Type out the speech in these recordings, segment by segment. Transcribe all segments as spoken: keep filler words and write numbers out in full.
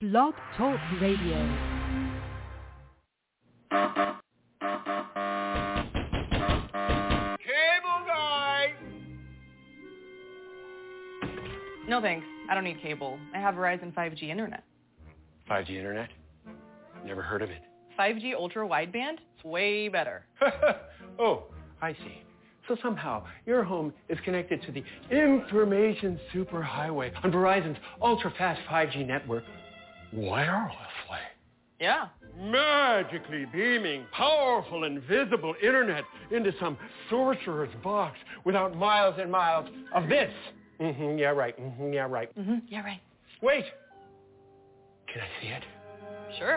Blog Talk Radio. No thanks. I don't need cable. I have Verizon five G internet. five G internet? Never heard of it. five G ultra wideband? It's way better. Oh, I see. So somehow your home is connected to the information superhighway on Verizon's ultra-fast five G network wirelessly. Yeah. Magically beaming powerful invisible internet into some sorcerer's box without miles and miles of this. Mm-hmm, yeah, right. Mm-hmm, yeah, right. Mm-hmm, yeah, right. Wait. Can I see it? Sure.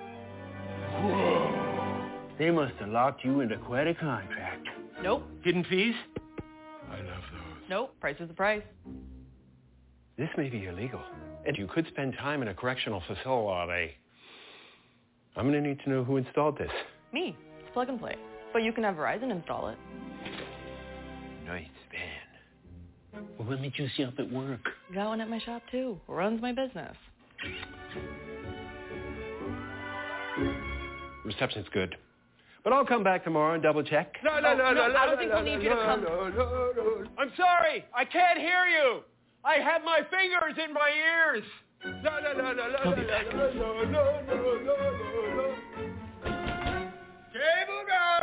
Whoa. They must have locked you into quite a contract. Nope. Hidden fees? I love those. Nope. Price is the price. This may be illegal, and you could spend time in a correctional facility. I'm going to need to know who installed this. Me. It's plug and play. But you can have Verizon install it. Nice van. Well, let me juice you up at work. Got one at my shop, too. Runs my business. Reception's good. But I'll come back tomorrow and double check. No, no, no, no, no. I don't think we'll need you to come. No, no, no. I'm sorry. I can't hear you. I have my fingers in my ears. No, no, no, no, no, no, no, no, no, no, no, no. Cable guy.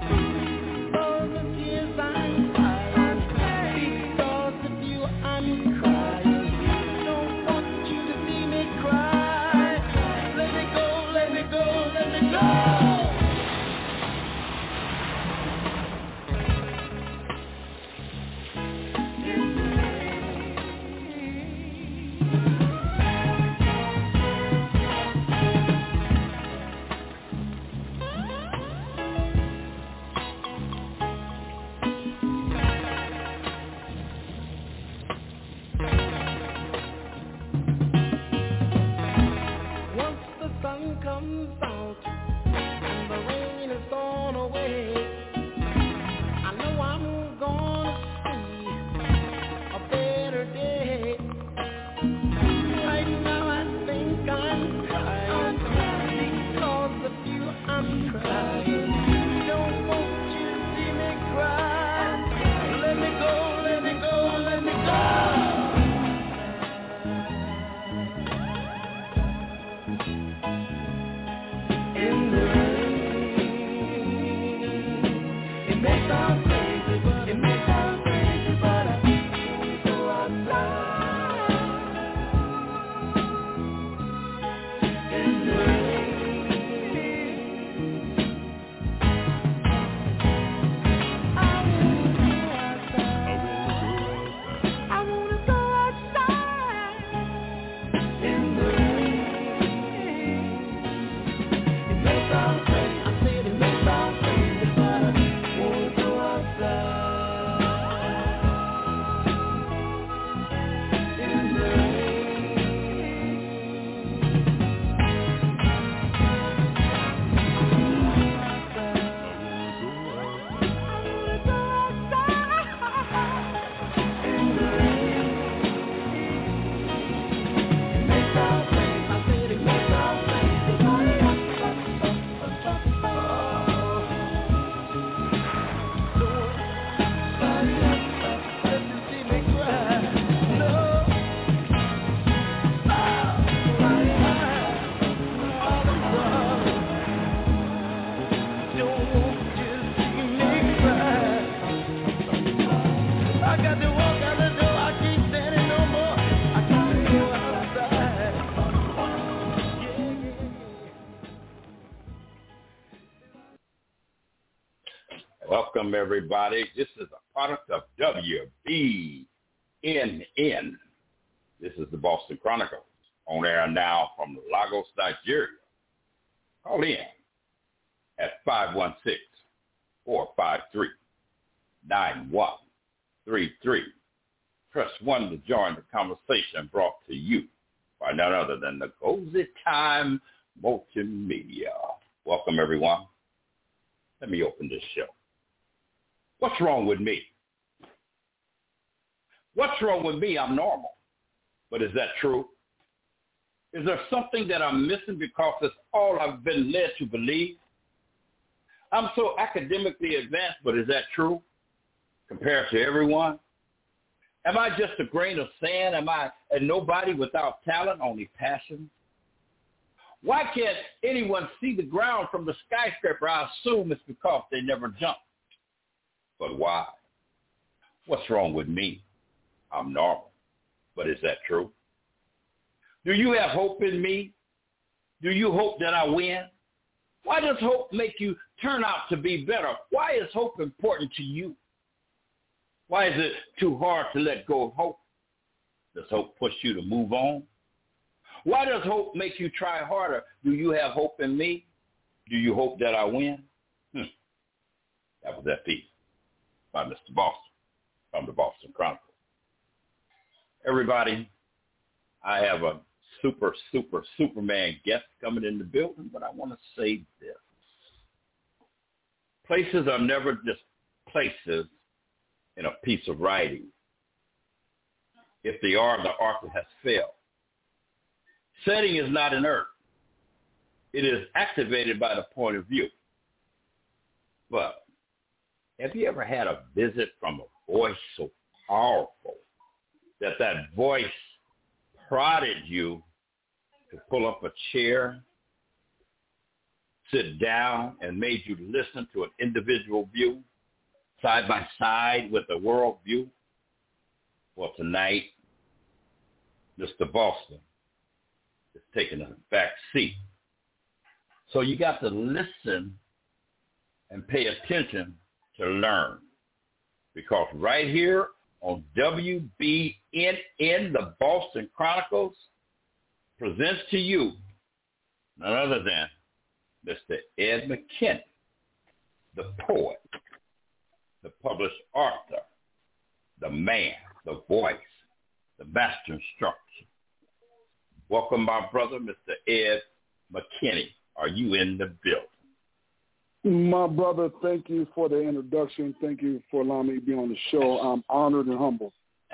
I'm Welcome, everybody. This is a product of W B N N. This is the Boston Chronicles, on air now from Lagos, Nigeria. Call in at five one six, four five three, nine one three three. Press one to join the conversation brought to you by none other than the Cozy Time Multimedia. Welcome, everyone. Let me open this show. What's wrong with me? What's wrong with me? I'm normal. But is that true? Is there something that I'm missing because it's all I've been led to believe? I'm so academically advanced, but is that true compared to everyone? Am I just a grain of sand? Am I a nobody without talent, only passion? Why can't anyone see the ground from the skyscraper? I assume it's because they never jumped. But why? What's wrong with me? I'm normal. But is that true? Do you have hope in me? Do you hope that I win? Why does hope make you turn out to be better? Why is hope important to you? Why is it too hard to let go of hope? Does hope push you to move on? Why does hope make you try harder? Do you have hope in me? Do you hope that I win? Hmm. That was that piece by Mister Boston from the Boston Chronicles. Everybody, I have a super, super, Superman guest coming in the building, but I want to say this. Places are never just places in a piece of writing. If they are, the author has failed. Setting is not an earth. It is activated by the point of view. But have you ever had a visit from a voice so powerful that that voice prodded you to pull up a chair, sit down, and made you listen to an individual view side by side with the world view? Well, tonight, Mister Boston is taking a back seat. So you got to listen and pay attention to learn. Because right here on W B N N, the Boston Chronicles presents to you none other than Mister Ed McKinney, the poet, the published author, the man, the voice, the master instructor. Welcome, my brother, Mister Ed McKinney. Are you in the building? My brother, thank you for the introduction. Thank you for allowing me to be on the show. I'm honored and humbled.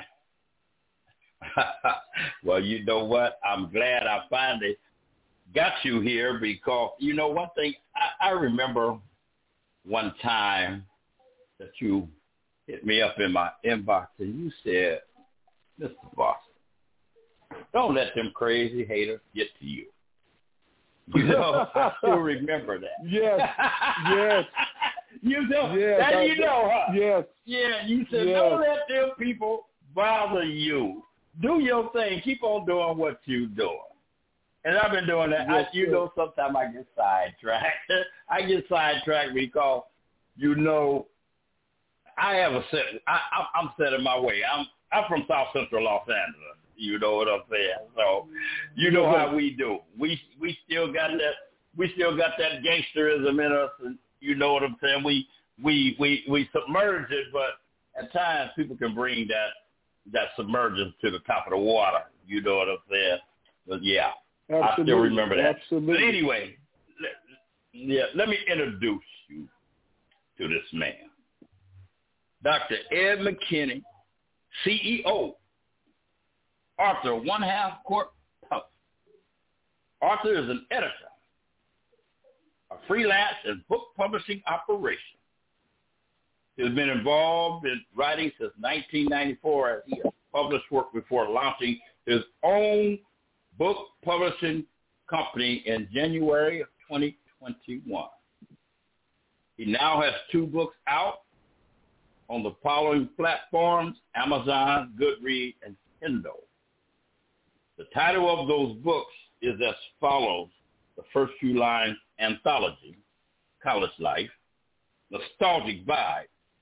Well, you know what? I'm glad I finally got you here because, you know, one thing, I, I remember one time that you hit me up in my inbox and you said, Mister Boston, don't let them crazy haters get to you. You know, I still remember that. Yes, yes. You know, yes, that I, you know, huh? Yes. Yeah, you said, yes. Don't let them people bother you. Do your thing. Keep on doing what you're doing. And I've been doing that. Yes, I, you sir. know, sometimes I get sidetracked. I get sidetracked because, you know, I have a set. I, I, I'm set in my way. I'm I'm from South Central Los Angeles. You know what I'm saying? So, you know how we do. We we still got that. We still got that gangsterism in us, and you know what I'm saying. We we we we submerge it, but at times people can bring that that submergence to the top of the water. You know what I'm saying? But yeah, Absolutely. I still remember that. Absolutely. But anyway, let, yeah, let me introduce you to this man, Doctor Ed McKinney, C E O. Author, One Half Court Puff. Arthur is an editor, a freelance and book publishing operation. He has been involved in writing since nineteen ninety-four as he has published work before launching his own book publishing company in January of twenty twenty-one. He now has two books out on the following platforms: Amazon, Goodreads, and Kindle. The title of those books is as follows: the first few lines, Anthology, College Life, Nostalgic Vibe,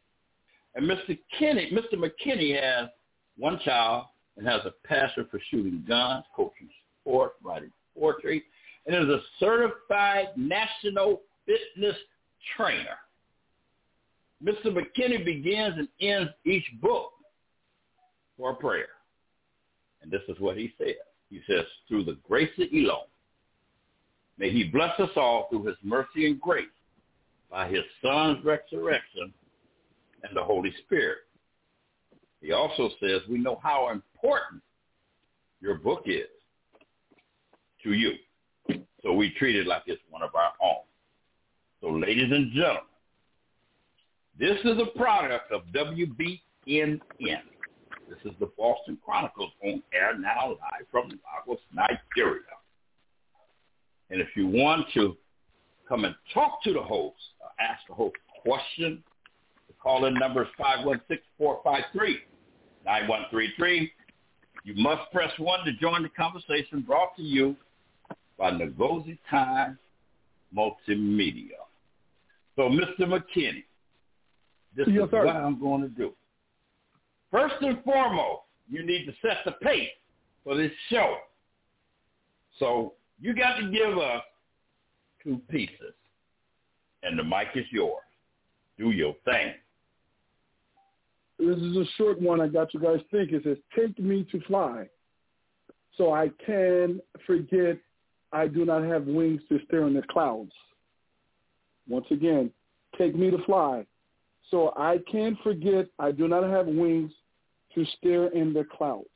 And Mister Kenny, Mister McKinney has one child and has a passion for shooting guns, coaching sports, writing poetry, and is a certified national fitness trainer. Mister McKinney begins and ends each book for a prayer. And this is what he says. He says, through the grace of Elon, may he bless us all through his mercy and grace by his son's resurrection and the Holy Spirit. He also says, we know how important your book is to you. So we treat it like it's one of our own. So ladies and gentlemen, this is a product of W B N N. This is the Boston Chronicles on air now live from Lagos, Nigeria. And if you want to come and talk to the host, or ask the host a question, the call-in number is five one six, four five three, nine one three three. You must press one to join the conversation brought to you by Ngozi Time Multimedia. So, Mister McKinney, this yes, is sir. what I'm going to do. First and foremost, you need to set the pace for this show. So you got to give us two pieces, and the mic is yours. Do your thing. This is a short one. I got you guys thinking. It says, take me to fly so I can forget I do not have wings to stare in the clouds. Once again, take me to fly so I can forget I do not have wings to stare in the clouds.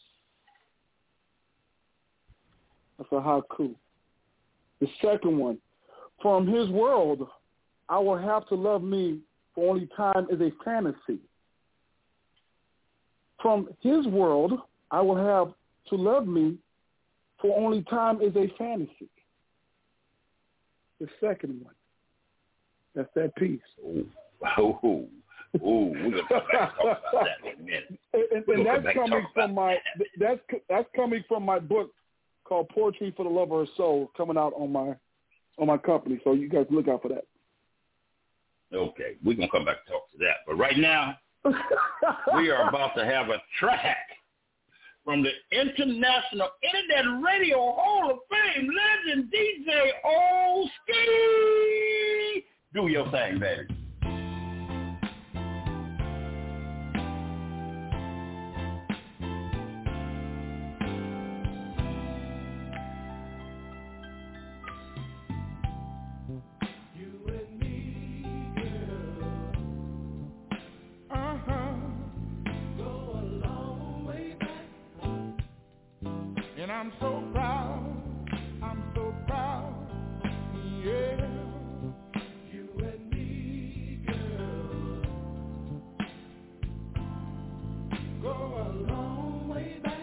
That's a haiku. The second one, from his world, I will have to love me for only time is a fantasy. From his world, I will have to love me for only time is a fantasy. The second one. That's that piece. Ooh, ooh, ooh. Ooh, we're gonna come back and talk about that in a minute. And, and that's coming from my that's that's coming from my book called Poetry for the Lover of Soul, coming out on my on my company. So you guys look out for that. Okay, we're gonna come back and talk to that. But right now, we are about to have a track from the International Internet Radio Hall of Fame legend D J O-Ski. Do your thing, baby. I'm so proud, I'm so proud, yeah. You and me, girl, go a long way back.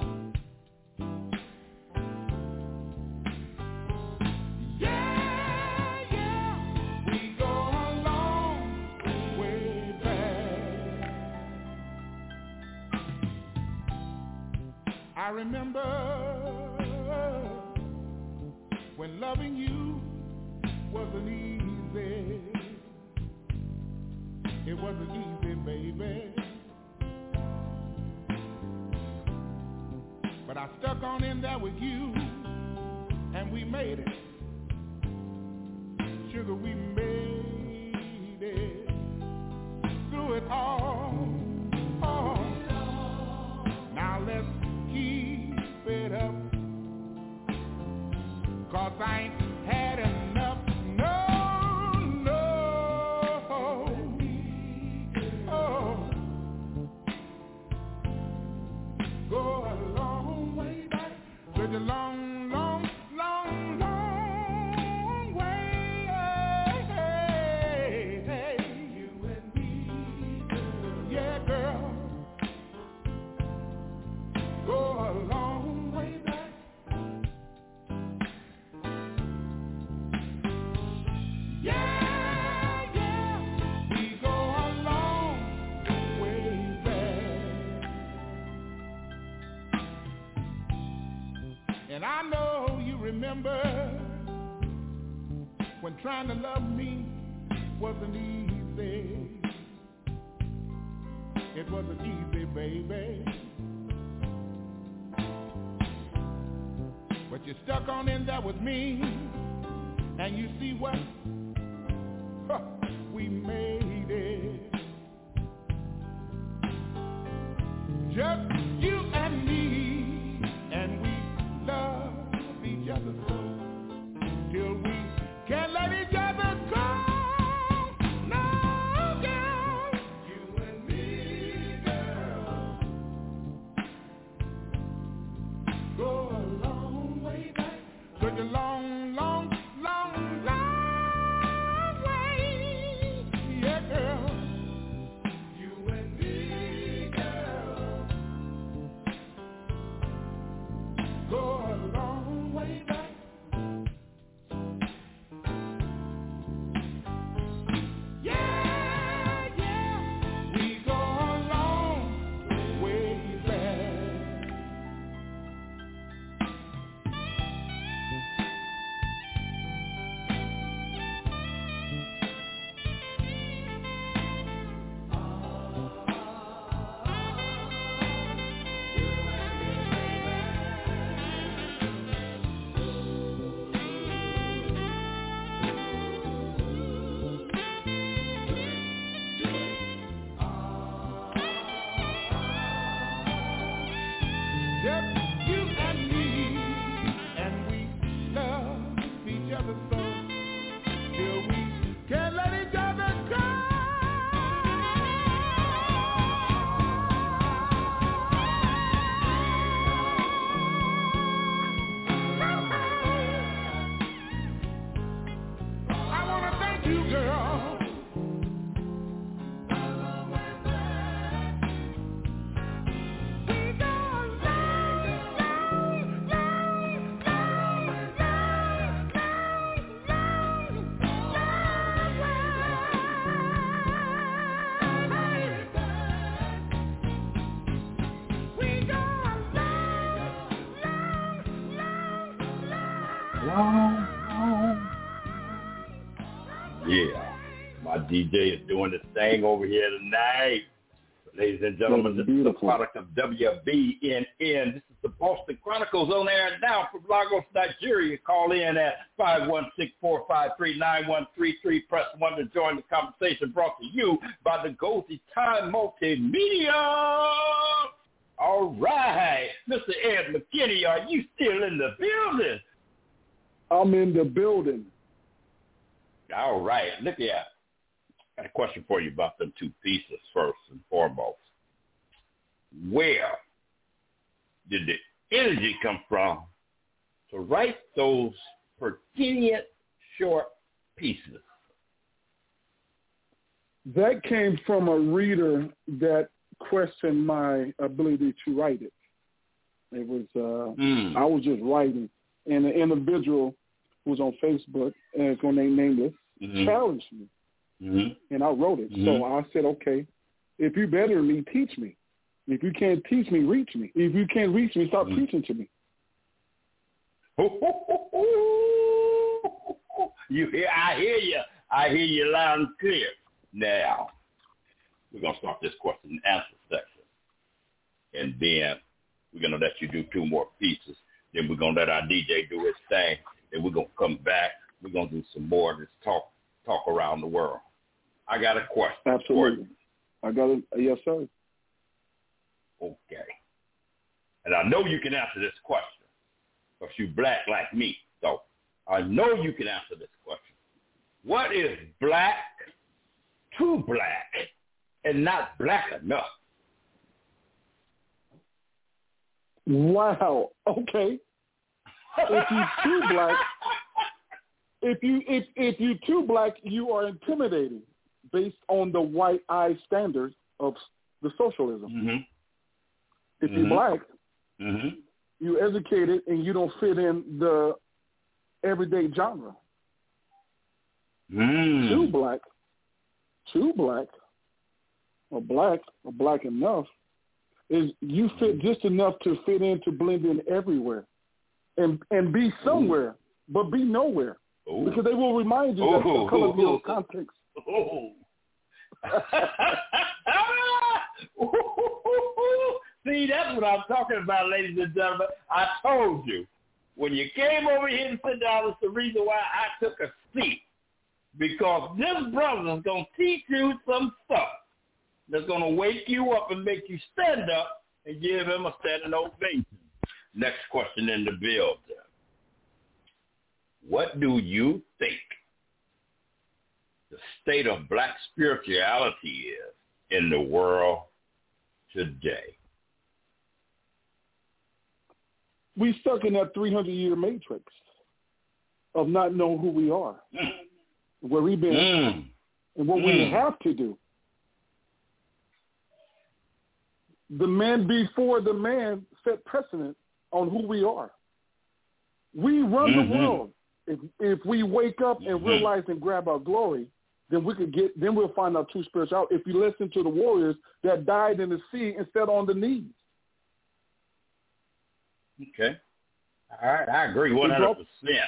Yeah, yeah, we go a long way back. I remember when loving you wasn't easy. It wasn't easy, baby. But I stuck on in there with you, and we made it. Sugar, we made it. Through it all, oh. Now let's keep it up. 'Cause I ain't had enough, no, no, oh, go a long way back, such a long, long, long, long way, hey, hey, you and me, yeah, girl, go a long way back. And I know you remember when trying to love me wasn't easy. it wasn't easy, baby. But you stuck on in there with me, and you see what? Huh, we made it. Just you and me, and we love each other so, till we can't let each other go. No, girl. You and me, girl. Go a long way back. Such a long, long, long, long way. Yeah, girl. You and me, girl. Go a long way back. Yeah, yeah. We go a long way back. Just you and me, and we love each other so, till we can't let each other go. I want to thank you, girl. We go long, long, long, long, long, long, long way. We go long, long, long, Long, long. Yeah, my D J is doing this thing over here tonight. Ladies and gentlemen, this is a Beautiful. product of W B N N. This is the Boston Chronicles on air now from Lagos, Nigeria. Call in at five one six, four five three, nine one three three. Press one to join the conversation, brought to you by the Goldie Time Multimedia. All right. Mister Ed McKinney, are you still in the building? I'm in the building. All right. Look here. Got a question for you about them two pieces first and foremost. Where did the energy come from to write those pertinent short pieces? That came from a reader that questioned my ability to write it. It was uh, Mm. I was just writing, and an individual who was on Facebook, and it's going to name nameless, Mhm. challenged me, Mm-hmm. and I wrote it. Mhm. So I said, okay, if you're better than me, teach me. If you can't teach me, reach me. If you can't reach me, stop Mhm. preaching to me. You hear? I hear you. I hear you loud and clear. Now, we're going to start this question and answer section. And then we're going to let you do two more pieces. Then we're going to let our D J do his thing. Then we're going to come back. We're going to do some more of this talk, talk around the world. I got a question for Absolutely. you. I got it. Yes, sir. Okay. And I know you can answer this question because you black like me. So I know you can answer this question. What is black too black and not black enough? Wow. Okay. If you too black, if you if if you too black, you are intimidating based on the white eye standards of the socialism. Mm-hmm. If Mhm. you're black, Mm-hmm. you're educated and you don't fit in the everyday genre. Mm. Too black, too black, or black, or black enough, is you fit just enough to fit in, to blend in everywhere, and and be somewhere, but be nowhere, Ooh. because they will remind you that Ooh. the color of context. Oh. Ooh. See, that's what I'm talking about, ladies and gentlemen. I told you. When you came over here to sit down, it's the reason why I took a seat. Because this brother is going to teach you some stuff that's going to wake you up and make you stand up and give him a standing ovation. Next question in the build. What do you think the state of black spirituality is in the world today? We stuck in that three hundred year matrix of not knowing who we are, mm. where we've been, mm. and what mm. we have to do. The man before the man set precedent on who we are. We run mm-hmm. the world. If if we wake up and mm-hmm. realize and grab our glory, then we could get. Then we'll find our true spirituality. If you listen to the warriors that died in the sea instead on the knees. Okay. All right. I agree one hundred percent.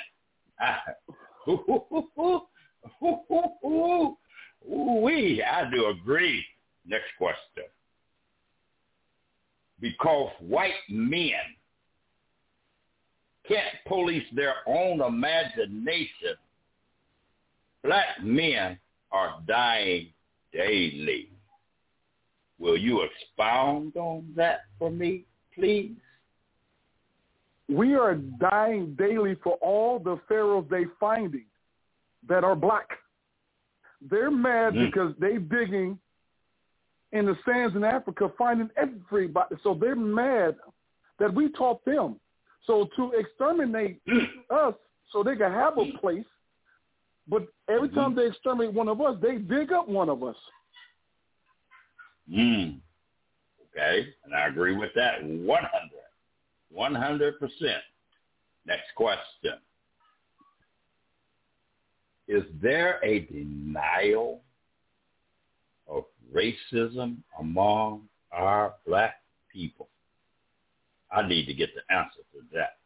We, I do agree. Next question. Because white men can't police their own imagination, black men are dying daily. Will you expound on that for me, please? We are dying daily for all the pharaohs they finding that are black. They're mad mm. because they digging in the sands in Africa, finding everybody. So they're mad that we taught them. So to exterminate us so they can have a place, but every time mm-hmm. they exterminate one of us, they dig up one of us. Mm. Okay, and I agree with that one hundred. one hundred percent. Next question. Is there a denial of racism among our black people? I need to get the answer to that.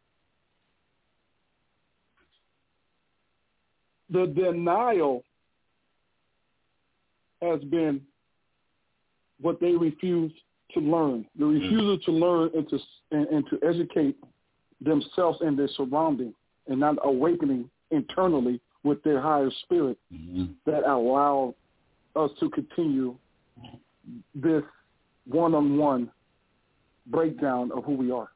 The denial has been what they refuse to learn. The refusal mm-hmm. to learn and to, and, and to educate themselves and their surrounding and not awakening internally with their higher spirit mm-hmm. that allow us to continue this one-on-one breakdown of who we are.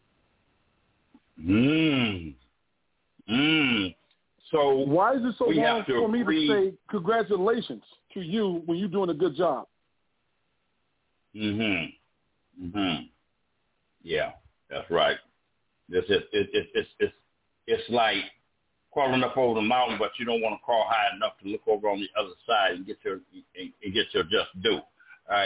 Mm. Mm. So why is it so long for me agree. to say congratulations to you when you're doing a good job? Mm-hmm. Mm-hmm. Yeah, that's right. This is it, it, it's it's it's like crawling up over the mountain, but you don't want to crawl high enough to look over on the other side and get your and, and get your just due. All right.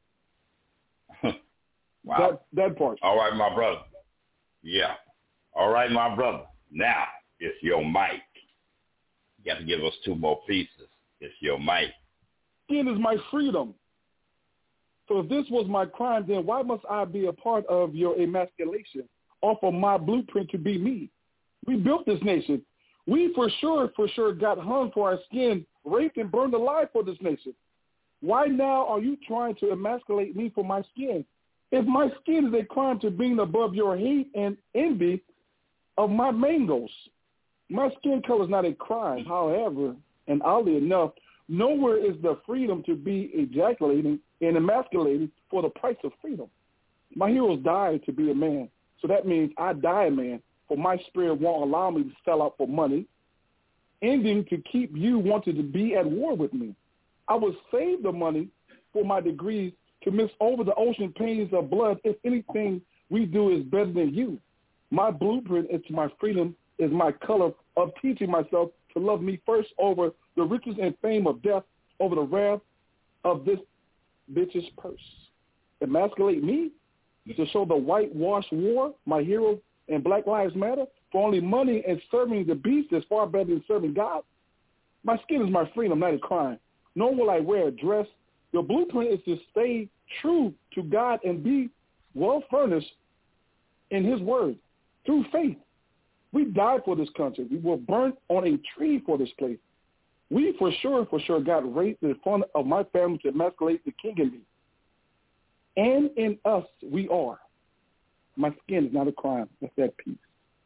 Wow. That that part. All right, my brother. Yeah. All right, my brother. Now it's your mic. You got to give us two more pieces. It's your mic. Skin is my freedom. So if this was my crime, then why must I be a part of your emasculation off of my blueprint to be me? We built this nation. We for sure, for sure got hung for our skin, raped and burned alive for this nation. Why now are you trying to emasculate me for my skin? If my skin is a crime to being above your hate and envy of my mangoes, my skin color is not a crime. However, and oddly enough, nowhere is the freedom to be ejaculating and emasculating for the price of freedom. My heroes died to be a man. So that means I die a man, for my spirit won't allow me to sell out for money, ending to keep you wanting to be at war with me. I would save the money for my degrees to mix over the ocean pains of blood if anything we do is better than you. My blueprint is my freedom, is my color of teaching myself to love me first over the riches and fame of death, over the wrath of this bitch's purse. Emasculate me to show the whitewash war, my heroes and Black Lives Matter, for only money and serving the beast is far better than serving God. My skin is my freedom, not a crime. Nor will I wear a dress. Your blueprint is to stay true to God and be well furnished in his word through faith. We died for this country. We were burnt on a tree for this place. We for sure, for sure got raped in front of my family to emasculate the king in me. and in us we are. My skin is not a crime. That's that piece.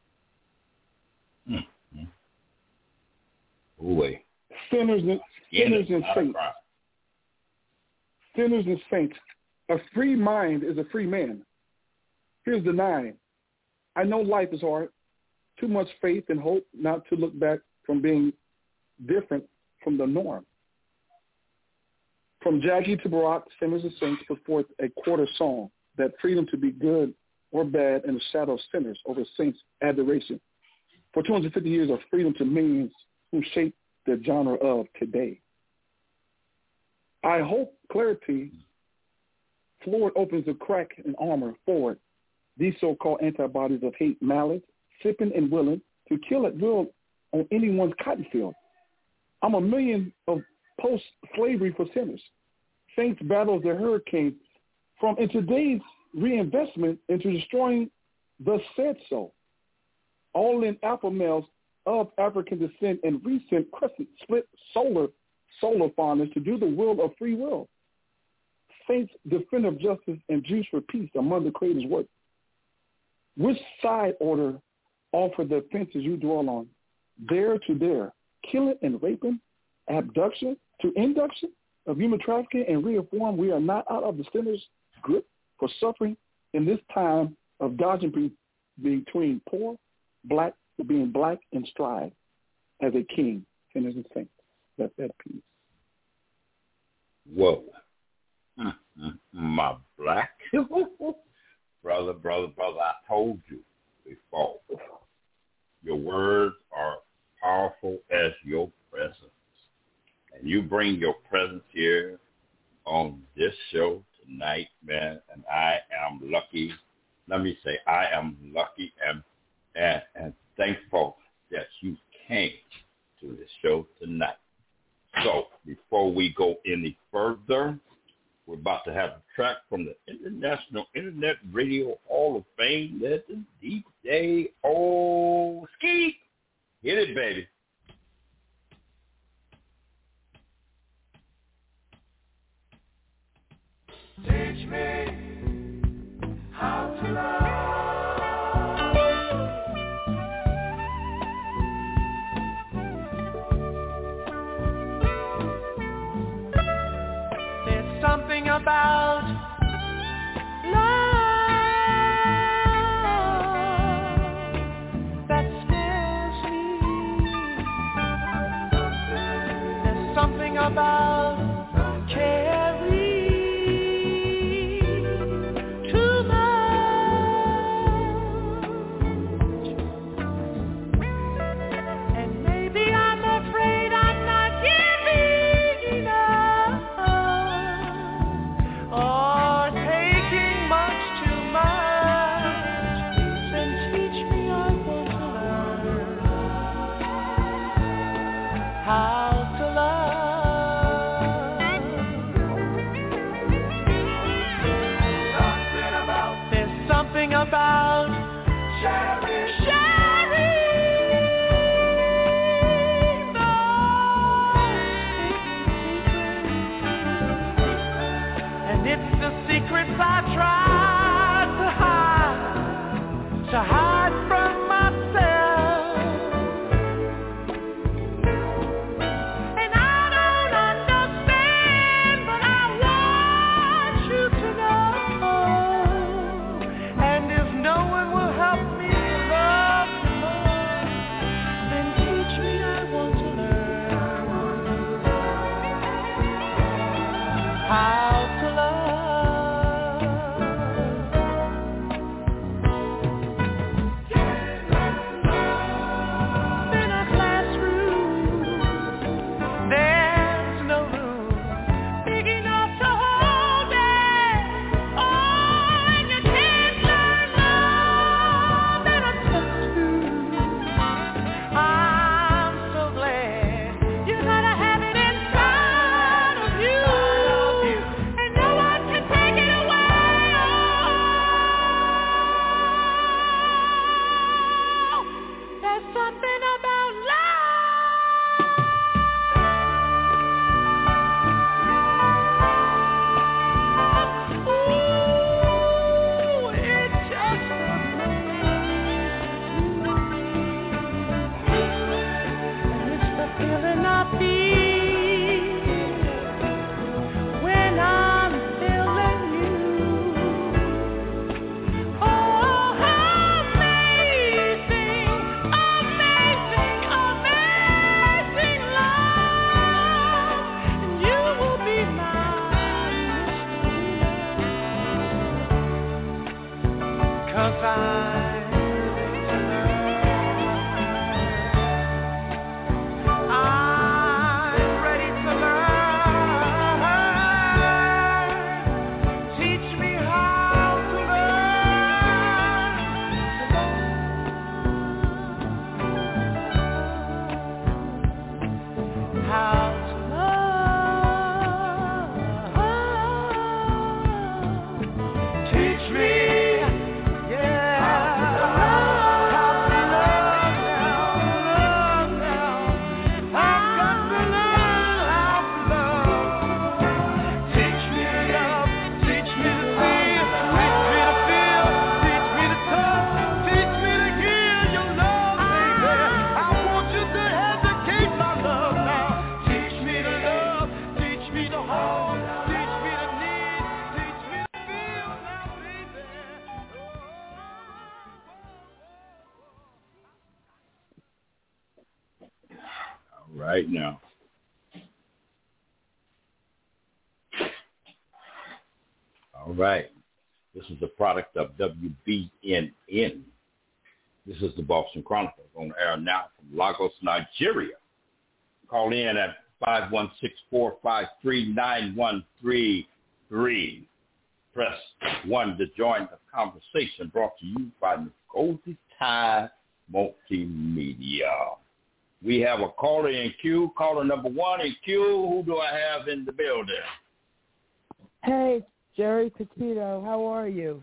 Mm-hmm. Ooh, Sinners and, sinners and saints. Sinners and saints. A free mind is a free man. Here's the nine. I know life is hard. Too much faith and hope not to look back from being different from the norm. From Jackie to Barack, Sinners and Saints put forth a quarter song, that freedom to be good or bad in the shadow of sinners over saints' adoration. For two hundred fifty years of freedom to millions who shape the genre of today. I hope clarity, Floyd opens a crack in armor forward. These so-called antibodies of hate, malice, sipping and willing to kill at will on anyone's cotton field. I'm a million of post-slavery for sinners. Saints battles the hurricane from in today's reinvestment into destroying the said so. All in alpha males of African descent and recent crescent split solar solar fathers to do the will of free will. Saints defend of justice and juice for peace among the Creator's work. Which side order offer the offenses you dwell on? There to there, killing and raping, abduction to induction of human trafficking and reform. We are not out of the sinner's grip for suffering in this time of dodging be- between poor, black, being black and strive as a king, sinners and saints. That's that piece. Whoa. Mm-hmm. My black. brother, brother, brother, I told you before. Your words are powerful as your presence. And you bring your presence here on this show tonight, man, and I am lucky. Let me say, I am lucky and and, and thankful that you came to the show tonight. So before we go any further, we're about to have a track from the International Internet Radio Hall of Fame legend, D J O-Ski. Get it, baby. Teach me how to love. There's something about love that scares me. There's something about caring. About sharing, sharing and it's the secrets I try to hide, to hide from myself, and I don't understand, but I want you to know. No one will help me love you more. Then teach me, I want to learn how to love. 'cause I'm ready to learn. I'm ready to learn. Teach me how to learn. How right now. All right. This is a product of W B N N. This is the Boston Chronicle on air now from Lagos, Nigeria. Call in at five one six, four five three, nine one three three. Press one to join the conversation brought to you by Nicole Tide Multimedia. We have a caller in queue, caller number one in queue. Who do I have in the building? Hey, Jerry Petito. How are you?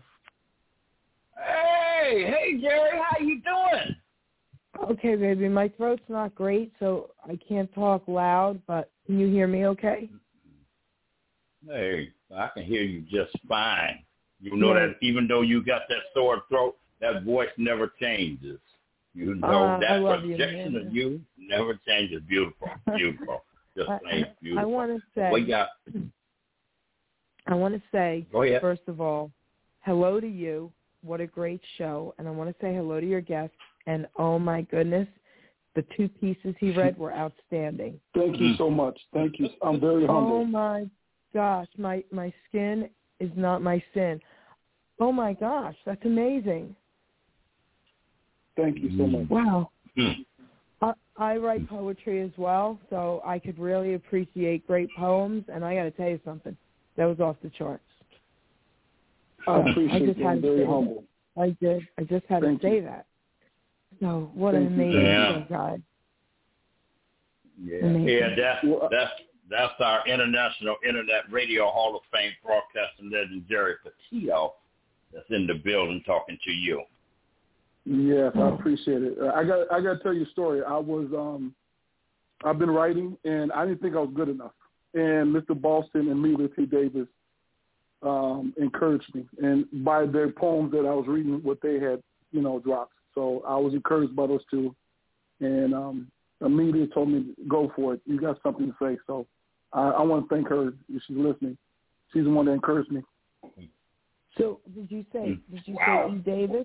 Hey, hey, Jerry. How you doing? Okay, baby. My throat's not great, so I can't talk loud, but can you hear me okay? Hey, I can hear you just fine. You know Yeah. that even though you got that sore throat, that voice never changes. You know Uh, I that love you, projection man. of you never changes. Beautiful, beautiful, just plain I, beautiful. I want to say, We got. I want to say, Go ahead. first of all, hello to you. What a great show. And I want to say hello to your guest. And oh, my goodness, the two pieces he read were outstanding. Thank you so much. Thank you. I'm very Oh, humble. my gosh. My, my skin is not my sin. Oh, my gosh. That's amazing. Thank you so much. Wow. Mm. I, I write poetry as well, so I could really appreciate great poems. And I got to tell you something. That was off the charts. I I appreciate just you. had I'm to very say humble. that. I did. I just had Thank to say you. that. So what Thank an you. amazing Yeah. show, guy. Yeah, Amazing. yeah. That's Well, that's that's our International Internet Radio Hall of Fame broadcasting legend Jerry Petito that's in the building talking to you. Yes, I appreciate it. Uh, I got I got to tell you a story. I was um, I've been writing, and I didn't think I was good enough. And Mister Boston and Amelia T. Davis um, encouraged me, and by their poems that I was reading, what they had, you know, dropped. So I was encouraged by those two, and um, Amelia told me, "Go for it. You got something to say." So I, I want to thank her if she's listening. She's the one that encouraged me. So did you say? Did you Wow. say E. Davis?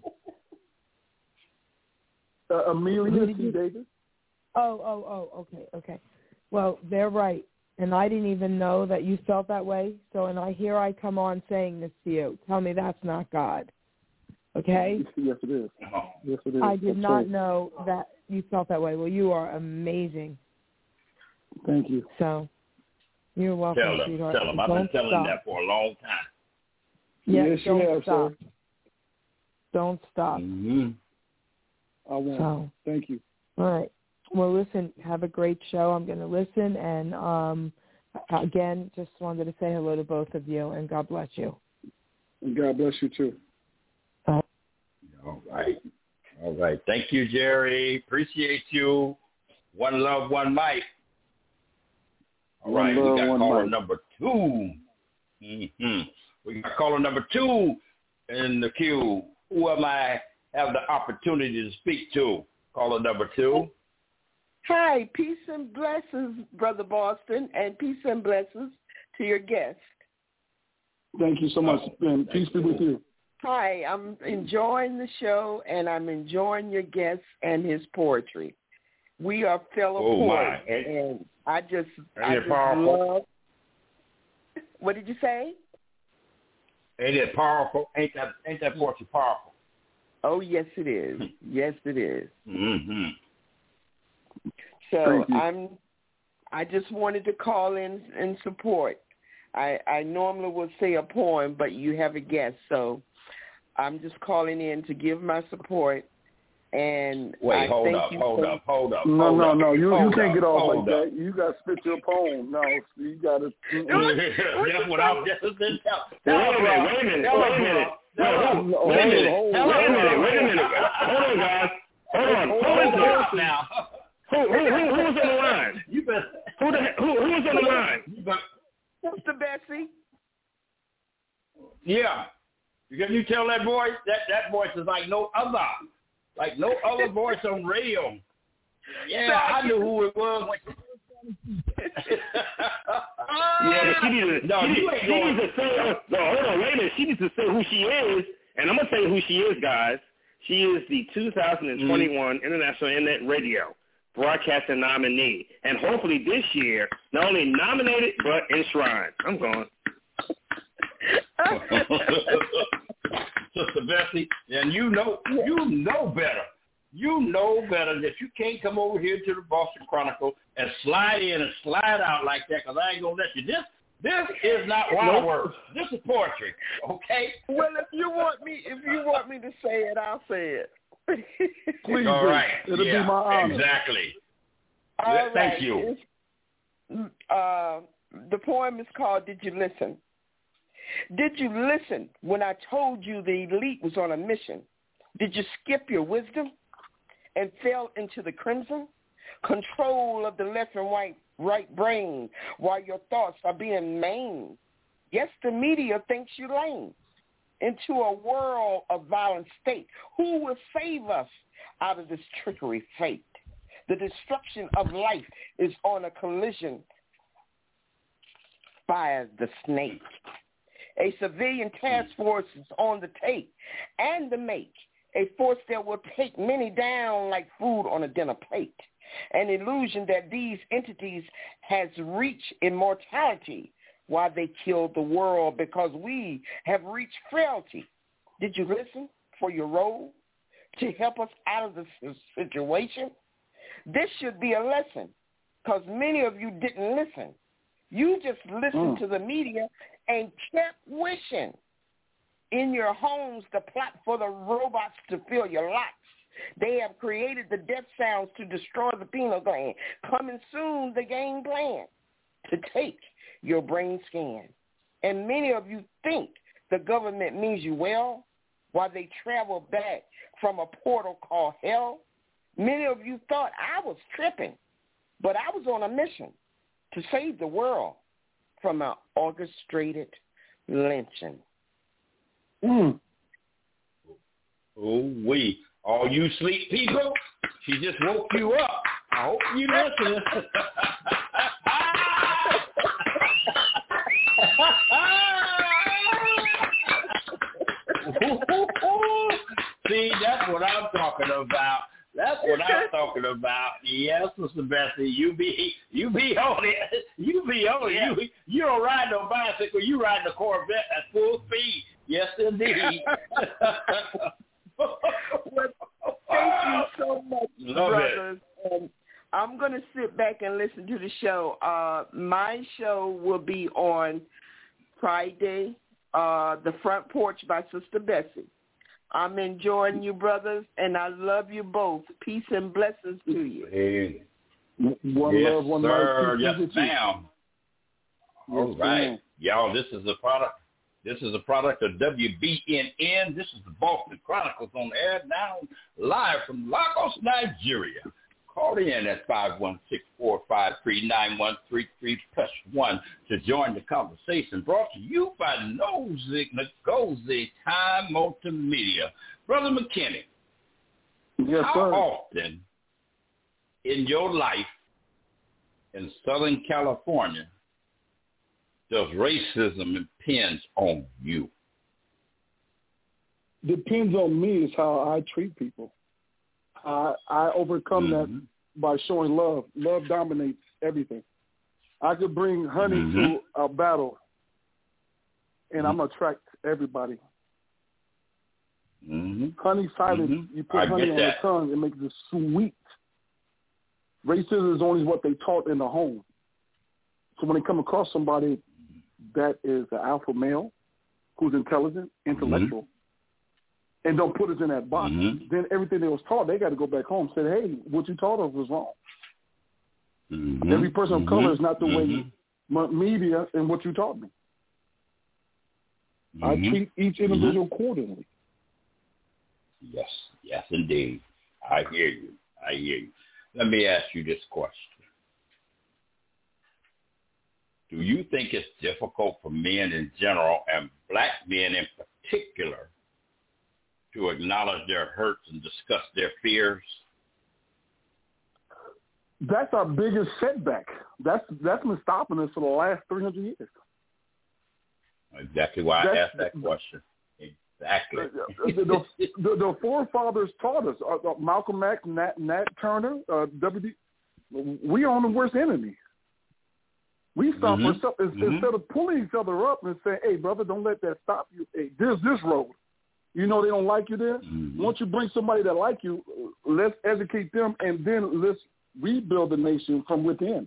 Uh, Amelia Who did T. you- Davis. Oh, oh, oh. Okay, okay. Well, they're right, and I didn't even know that you felt that way. So, and I here I come on saying this to you. Tell me that's not God. Okay? Yes, it is. Oh. Yes, it is. I did That's not right. know that you felt that way. Well, you are amazing. Thank you. So, you're welcome, Tell him, sweetheart. tell him. I've been Don't telling stop. that for a long time. Yeah, Yes, you don't have, stop. sir. Don't stop. Mm-hmm. I won't. So, Thank you. all right. Well, listen, have a great show. I'm going to listen. And, um, again, just wanted to say hello to both of you, and God bless you. And God bless you, too. Uh, All right. All right. Thank you, Jerry. Appreciate you. One love, one mic. All One right. love, We got one caller mic. number two. Mm-hmm. We got caller number two in the queue. Who am I have the opportunity to speak to? Caller number two. Hi, peace and blessings, Brother Boston, and peace and blessings to your guest. Thank you so much, and peace be with you. Hi, I'm enjoying the show, and I'm enjoying your guest and his poetry. We are fellow Oh, poets, my. and I just, Ain't I it just powerful? love. What did you say? Ain't it powerful? Ain't that ain't that poetry powerful? Oh, yes, it is. Yes, it is. Mm-hmm. So I'm. I just wanted to call in and support. I, I normally would say a poem, but you have a guest, so I'm just calling in to give my support. And wait, I hold thank up, you hold for, up, hold up. No, hold no, up, no. You you can't up, get off like up. that. You got to spit your poem. No, you got to. That's what I'm just saying. Tell Wait a minute, wait a minute, wait a minute. No, wait a minute, wait a minute, wait a minute. Hold on, guys. Hold on. Hold on now. Who who who who's on the line? You been Who the who who's on the line? Sister Bessie. Yeah. Can you tell that voice? That that voice is like no other. Like no other voice on radio. Yeah, I knew who it was. Yeah, but she needs to, no, she, you needs, ain't she going. needs to say, uh, no, hold on, wait a minute. She needs to say who she is, and I'm going to tell you who she is, guys. She is the two thousand twenty-one mm-hmm. International Internet Radio Broadcasting nominee, and hopefully this year, not only nominated, but enshrined. I'm going. Sister Bessie, and you know, you know better. You know better that you can't come over here to the Boston Chronicle and slide in and slide out like that, because I ain't going to let you. This this is not wild words. This is poetry, okay? Well, if you want me, if you want me to say it, I'll say it. Please All do. right. It'll yeah, be my honor. Exactly. All yeah, right. Thank you. Uh, the poem is called "Did You Listen?" Did you listen when I told you the elite was on a mission? Did you skip your wisdom and fell into the crimson? Control of the left and right, right brain while your thoughts are being maimed. Yes, the media thinks you lame. Into a world of violent state. Who will save us out of this trickery fate? The destruction of life is on a collision by the snake. A civilian task force is on the take and the make. A force that will take many down like food on a dinner plate. An illusion that these entities has reached immortality while they killed the world because we have reached frailty. Did you listen for your role to help us out of this situation? This should be a lesson because many of you didn't listen. You just listened mm. to the media and kept wishing. In your homes, the plot for the robots to fill your locks. They have created the death sounds to destroy the pineal gland. Coming soon, the game plan to take your brain scan. And many of you think the government means you well while they travel back from a portal called hell. Many of you thought I was tripping, but I was on a mission to save the world from an orchestrated lynching. Mm. Oh, we. All you sleep people, she just woke you up. I hope you listen. See, that's what I'm talking about. That's what I'm talking about. Yes, Mister Bessie, you be you be on it. You be on it. You you don't ride no bicycle. You ride the Corvette at full speed. Yes, indeed. Well, thank you so much, Love brothers. And I'm going to sit back and listen to the show. Uh, my show will be on Friday, uh, The Front Porch by Sister Bessie. I'm enjoying you, brothers, and I love you both. Peace and blessings to you. Hey. One yes, love, one sir. life. Yes, ma'am. All yes, right. ma'am. Y'all, this is a product. This is a product of W B N N. This is the Boston Chronicles on air now, live from Lagos, Nigeria. Call in at five one six, four five three, nine one three three plus one to join the conversation. Brought to you by Nosy Ngozi Time Multimedia. Brother McKinney, yes, how sir. often in your life in Southern California does racism impinge on you? Depends on me is how I treat people. I I overcome mm-hmm. that by showing love. Love dominates everything. I could bring honey mm-hmm. to a battle, and mm-hmm. I'm gonna attract everybody. Mm-hmm. Honey-sided, mm-hmm. you put I honey on that. the tongue, it makes it sweet. Racism is only what they taught in the home. So when they come across somebody that is an alpha male, who's intelligent, intellectual, mm-hmm. and don't put us in that box, mm-hmm. then everything they was taught, they got to go back home and say, hey, what you taught us was wrong. Mm-hmm. Every person of mm-hmm. color is not the mm-hmm. way my media and what you taught me. Mm-hmm. I treat each individual mm-hmm. accordingly. Yes, yes, indeed. I hear you. I hear you. Let me ask you this question. Do you think it's difficult for men in general and black men in particular to acknowledge their hurts and discuss their fears? That's our biggest setback. That's that's been stopping us for the last three hundred years. Exactly why that's, I asked that question. Exactly. the, the, the, the forefathers taught us. Uh, uh, Malcolm X, Nat, Nat Turner, uh, W D. We are the worst enemy. We stop mm-hmm. ourselves mm-hmm. instead of pulling each other up and saying, "Hey, brother, don't let that stop you. Hey, there's this road. You know they don't like you there. Mm-hmm. Once you bring somebody that like you, let's educate them, and then let's rebuild the nation from within."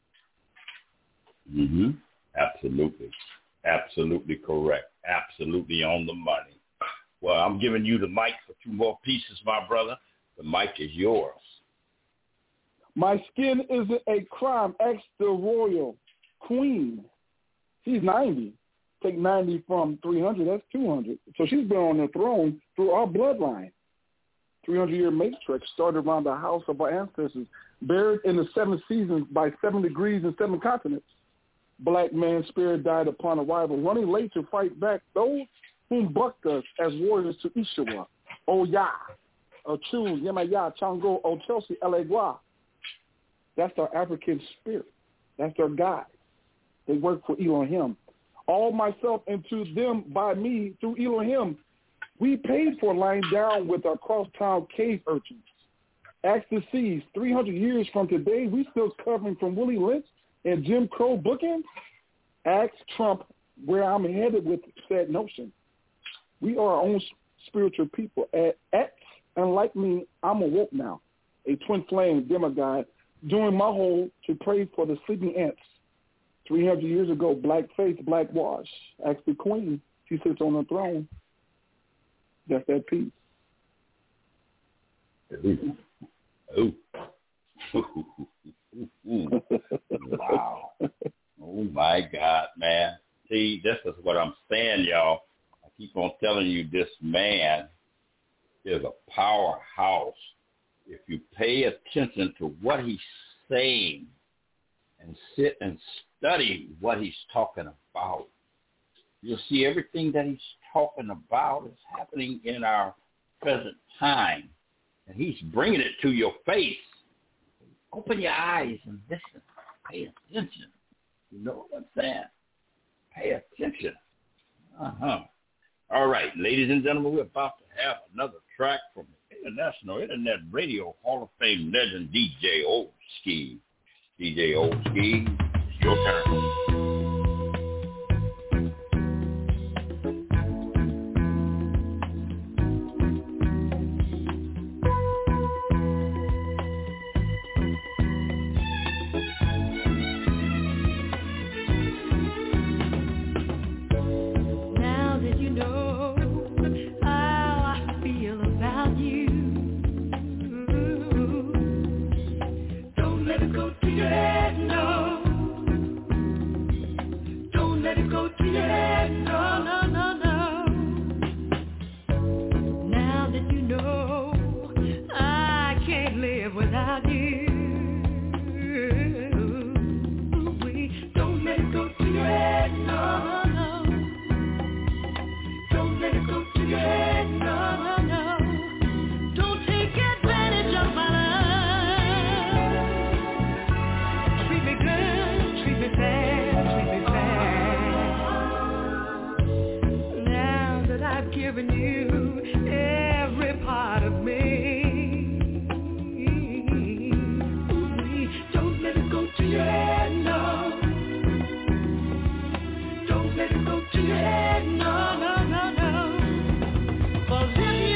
Mm-hmm. Absolutely. Absolutely correct. Absolutely on the money. Well, I'm giving you the mic for two more pieces, my brother. The mic is yours. My skin isn't a crime. Ask the royal queen. She's ninety. Take ninety from three hundred, that's two hundred. So she's been on the throne through our bloodline. three hundred year matrix started around the house of our ancestors, buried in the seven seasons by seven degrees and seven continents. Black man's spirit died upon arrival, running late to fight back those whom bucked us as warriors to Ishawa, Oya, Ochu, Yemaya, Chango, Ochelsea, Elegua. That's our African spirit. That's their God. They work for Elohim. All myself and to them by me through Elohim. We paid for lying down with our crosstown cave urchins. Ask the seas, three hundred years from today, we still covering from Willie Lynch and Jim Crow bookends. Ask Trump where I'm headed with said notion. We are our own spiritual people. At, at unlike me, I'm awoke now, a twin flame demigod, doing my whole to pray for the sleeping ants. three hundred years ago, black face, black wash. Ask the queen. She sits on the throne. That's that piece. Ooh. Ooh. Ooh. Wow. Oh, my God, man. See, this is what I'm saying, y'all. I keep on telling you this man is a powerhouse. If you pay attention to what he's saying and sit and study what he's talking about, you'll see everything that he's talking about is happening in our present time. And he's bringing it to your face. Open your eyes and listen. Pay attention. You know what I'm saying? Pay attention. Uh-huh. All right, ladies and gentlemen, we're about to have another track from the International Internet Radio Hall of Fame legend D J Oldski. D J Oldski, it's your turn. No, no, no, no. 'Cause if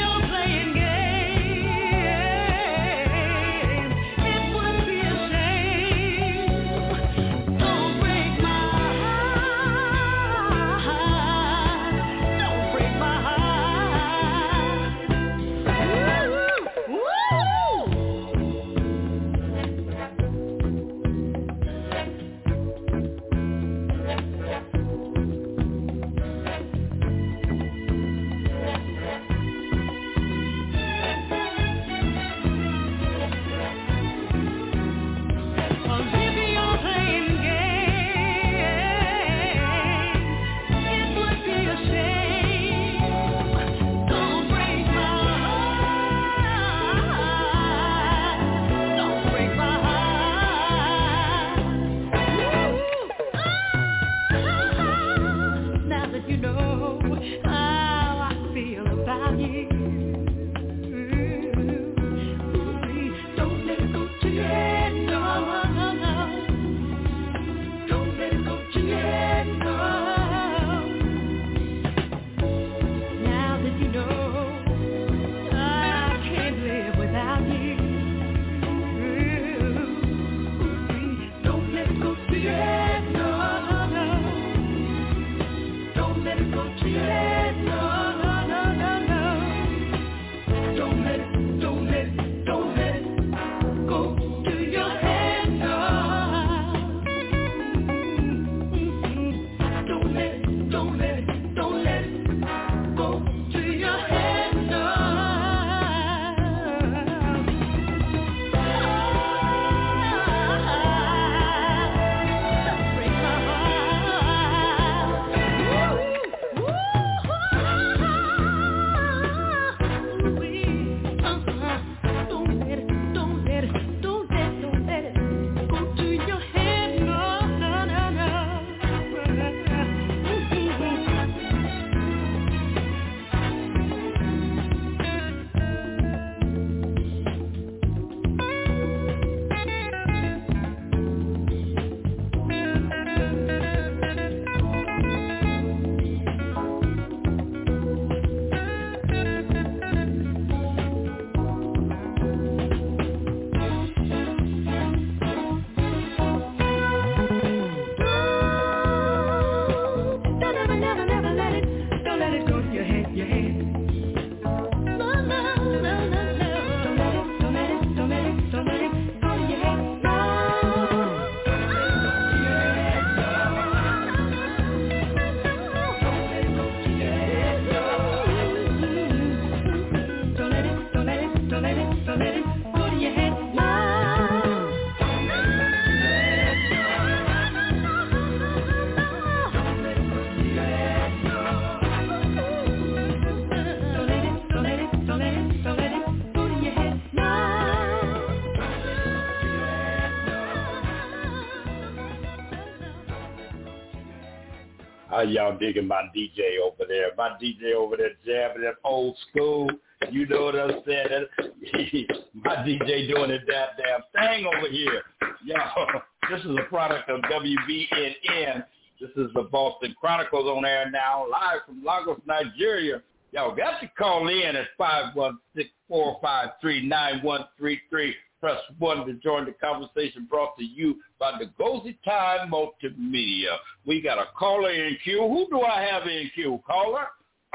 y'all digging my D J over there? My D J over there jamming that old school. You know what I'm saying? My D J doing his damn damn thing over here. Y'all, this is a product of W B N N. This is the Boston Chronicles on air now, live from Lagos, Nigeria. Y'all got to call in at five one six, four five three, nine one three three. Press one to join the conversation brought to you by the Gozy Time Multimedia. We got a caller in queue. Who do I have in queue? Caller?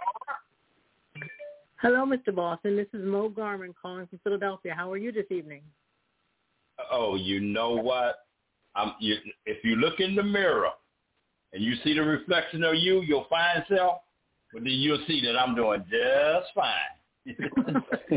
Hello, Mister Boston. This is Mo Garman calling from Philadelphia. How are you this evening? Oh, you know what? I'm, you, if you look in the mirror and you see the reflection of you, your fine self, but then you'll see that I'm doing just fine.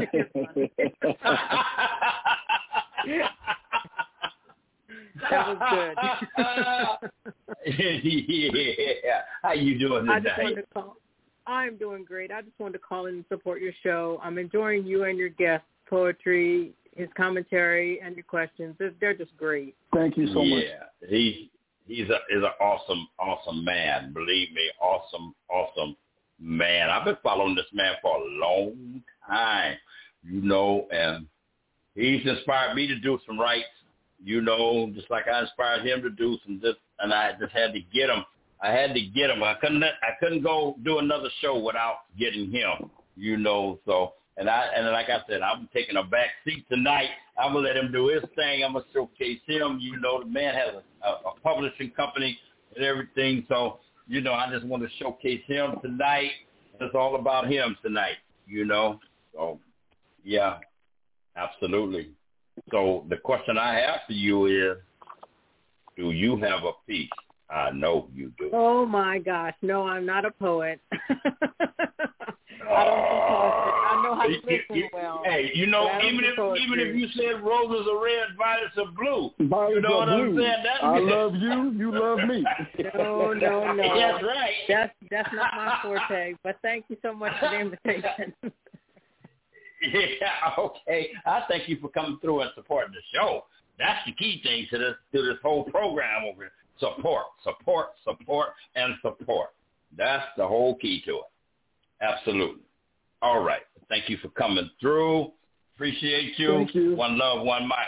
That was good. Yeah. How you doing today? I just wanted to call. I'm doing great. I just wanted to call in and support your show. I'm enjoying you and your guests' poetry, his commentary, and your questions. They're, they're just great. Thank you so yeah. much. Yeah, he he's a is an awesome, awesome man. Believe me, awesome, awesome man. I've been following this man for a long time, you know, and he's inspired me to do some rights, you know, just like I inspired him to do some this, and I just had to get him. I had to get him. I couldn't let, I couldn't go do another show without getting him, you know. So, and I and like I said, I'm taking a back seat tonight. I'm gonna let him do his thing. I'm gonna showcase him. You know, the man has a, a, a publishing company and everything. So, you know, I just want to showcase him tonight. It's all about him tonight, you know. So, yeah, absolutely. So the question I have for you is, do you have a piece? I know you do. Oh, my gosh. No, I'm not a poet. I don't do poetry. I know how to listen well. Hey, you know, even if poetry. even if you said roses are red, violets are blue, violets you know what blue. I'm saying? That's I love you, you love me. No, no, no. That's right. That's, that's not my forte, but thank you so much for the invitation. Yeah, okay. I thank you for coming through and supporting the show. That's the key thing to this to this whole program over here. Support, support, support, and support. That's the whole key to it. Absolutely. All right. Thank you for coming through. Appreciate you. Thank you. One love, one mic.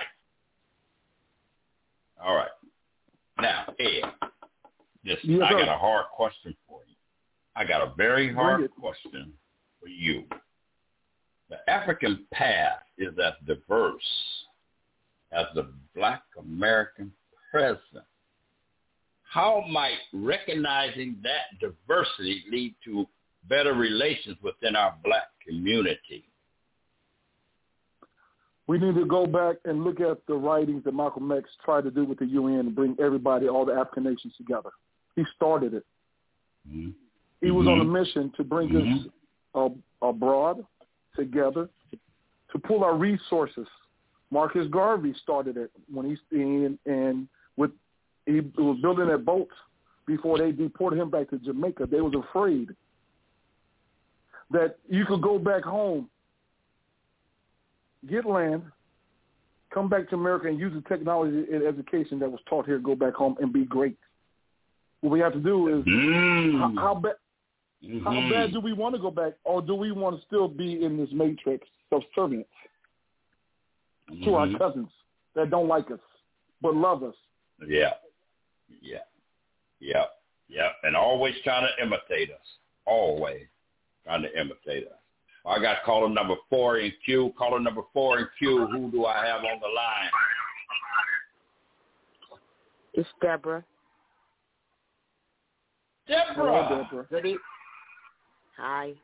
All right. Now, Ed, this, yes, I sir. got a hard question for you. I got a very hard question for you. The African past is as diverse as the Black American present. How might recognizing that diversity lead to better relations within our Black community? We need to go back and look at the writings that Malcolm X tried to do with the U N and bring everybody, all the African nations together. He started it. Mm-hmm. He was mm-hmm. on a mission to bring mm-hmm. us uh, abroad together, to pull our resources. Marcus Garvey started it when he's in, and with he was building that boat before they deported him back to Jamaica. They was afraid that you could go back home, get land, come back to America and use the technology and education that was taught here, go back home and be great. What we have to do is mm. how, how bad mm-hmm. how bad do we want to go back, or do we want to still be in this matrix of servants mm-hmm. to our cousins that don't like us but love us? Yeah. Yeah, yeah, yeah, and always trying to imitate us. Always trying to imitate us. I got caller number four in queue. Caller number four in queue. Who do I have on the line? It's Deborah. Deborah. Hello, Deborah. Good e- Hi.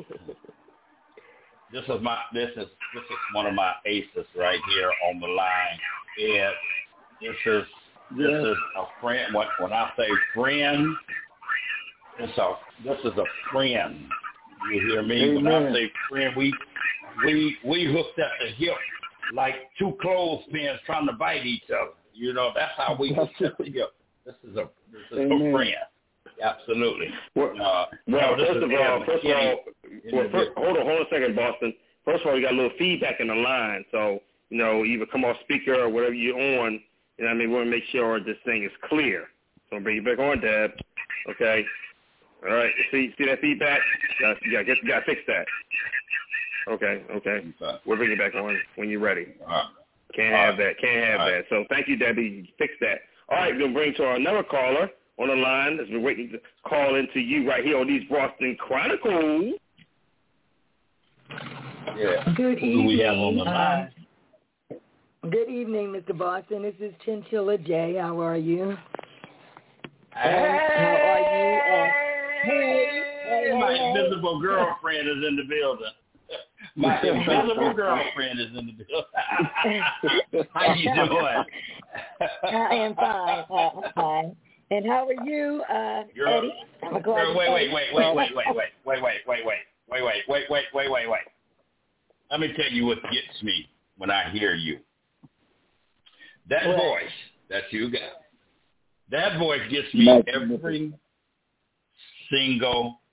This is my. This is this is one of my aces right here on the line. Ed, this is. This yes. is a friend. When, when I say friend, it's a, this is a friend. You hear me? Amen. When I say friend, we we we hooked at the hip like two clothespins trying to bite each other. You know, that's how we hooked at the hip. This is a this is Amen. a friend. Absolutely. Well, uh, well no, first of all, first of all, well, first, hold on, hold on a second, Boston. First of all, you got a little feedback in the line, so you know, either come off speaker or whatever you're on. You know what I mean? We want to make sure this thing is clear. So I'll bring you back on, Deb. Okay? All right. See, see that feedback? Uh, you got you got to fix that. Okay, okay. We'll bring it back on when you're ready. Right. Can't All have right. that. Can't have All that. right. So thank you, Debbie. Fix that. All right, we're going to bring to our another caller on the line that's been waiting to call into you right here on these Boston Chronicles. Yeah. Good Who do we have on evening. the line? Um, good evening, Mister Boston. This is Chinchilla J. How are you? Hey, how are you? Uh, hey, hey, my hey, invisible girlfriend is in the building. My invisible girlfriend is in the building. How you doing? I am fine. Uh, I'm fine. And how are you, uh, Girl, Eddie? I'm girl, wait, wait, wait, wait, wait, wait, wait, wait, wait, wait, wait, wait, wait, wait, wait, wait, wait, wait. Let me tell you what gets me when I hear you. That What? voice that you got, that voice gets me every single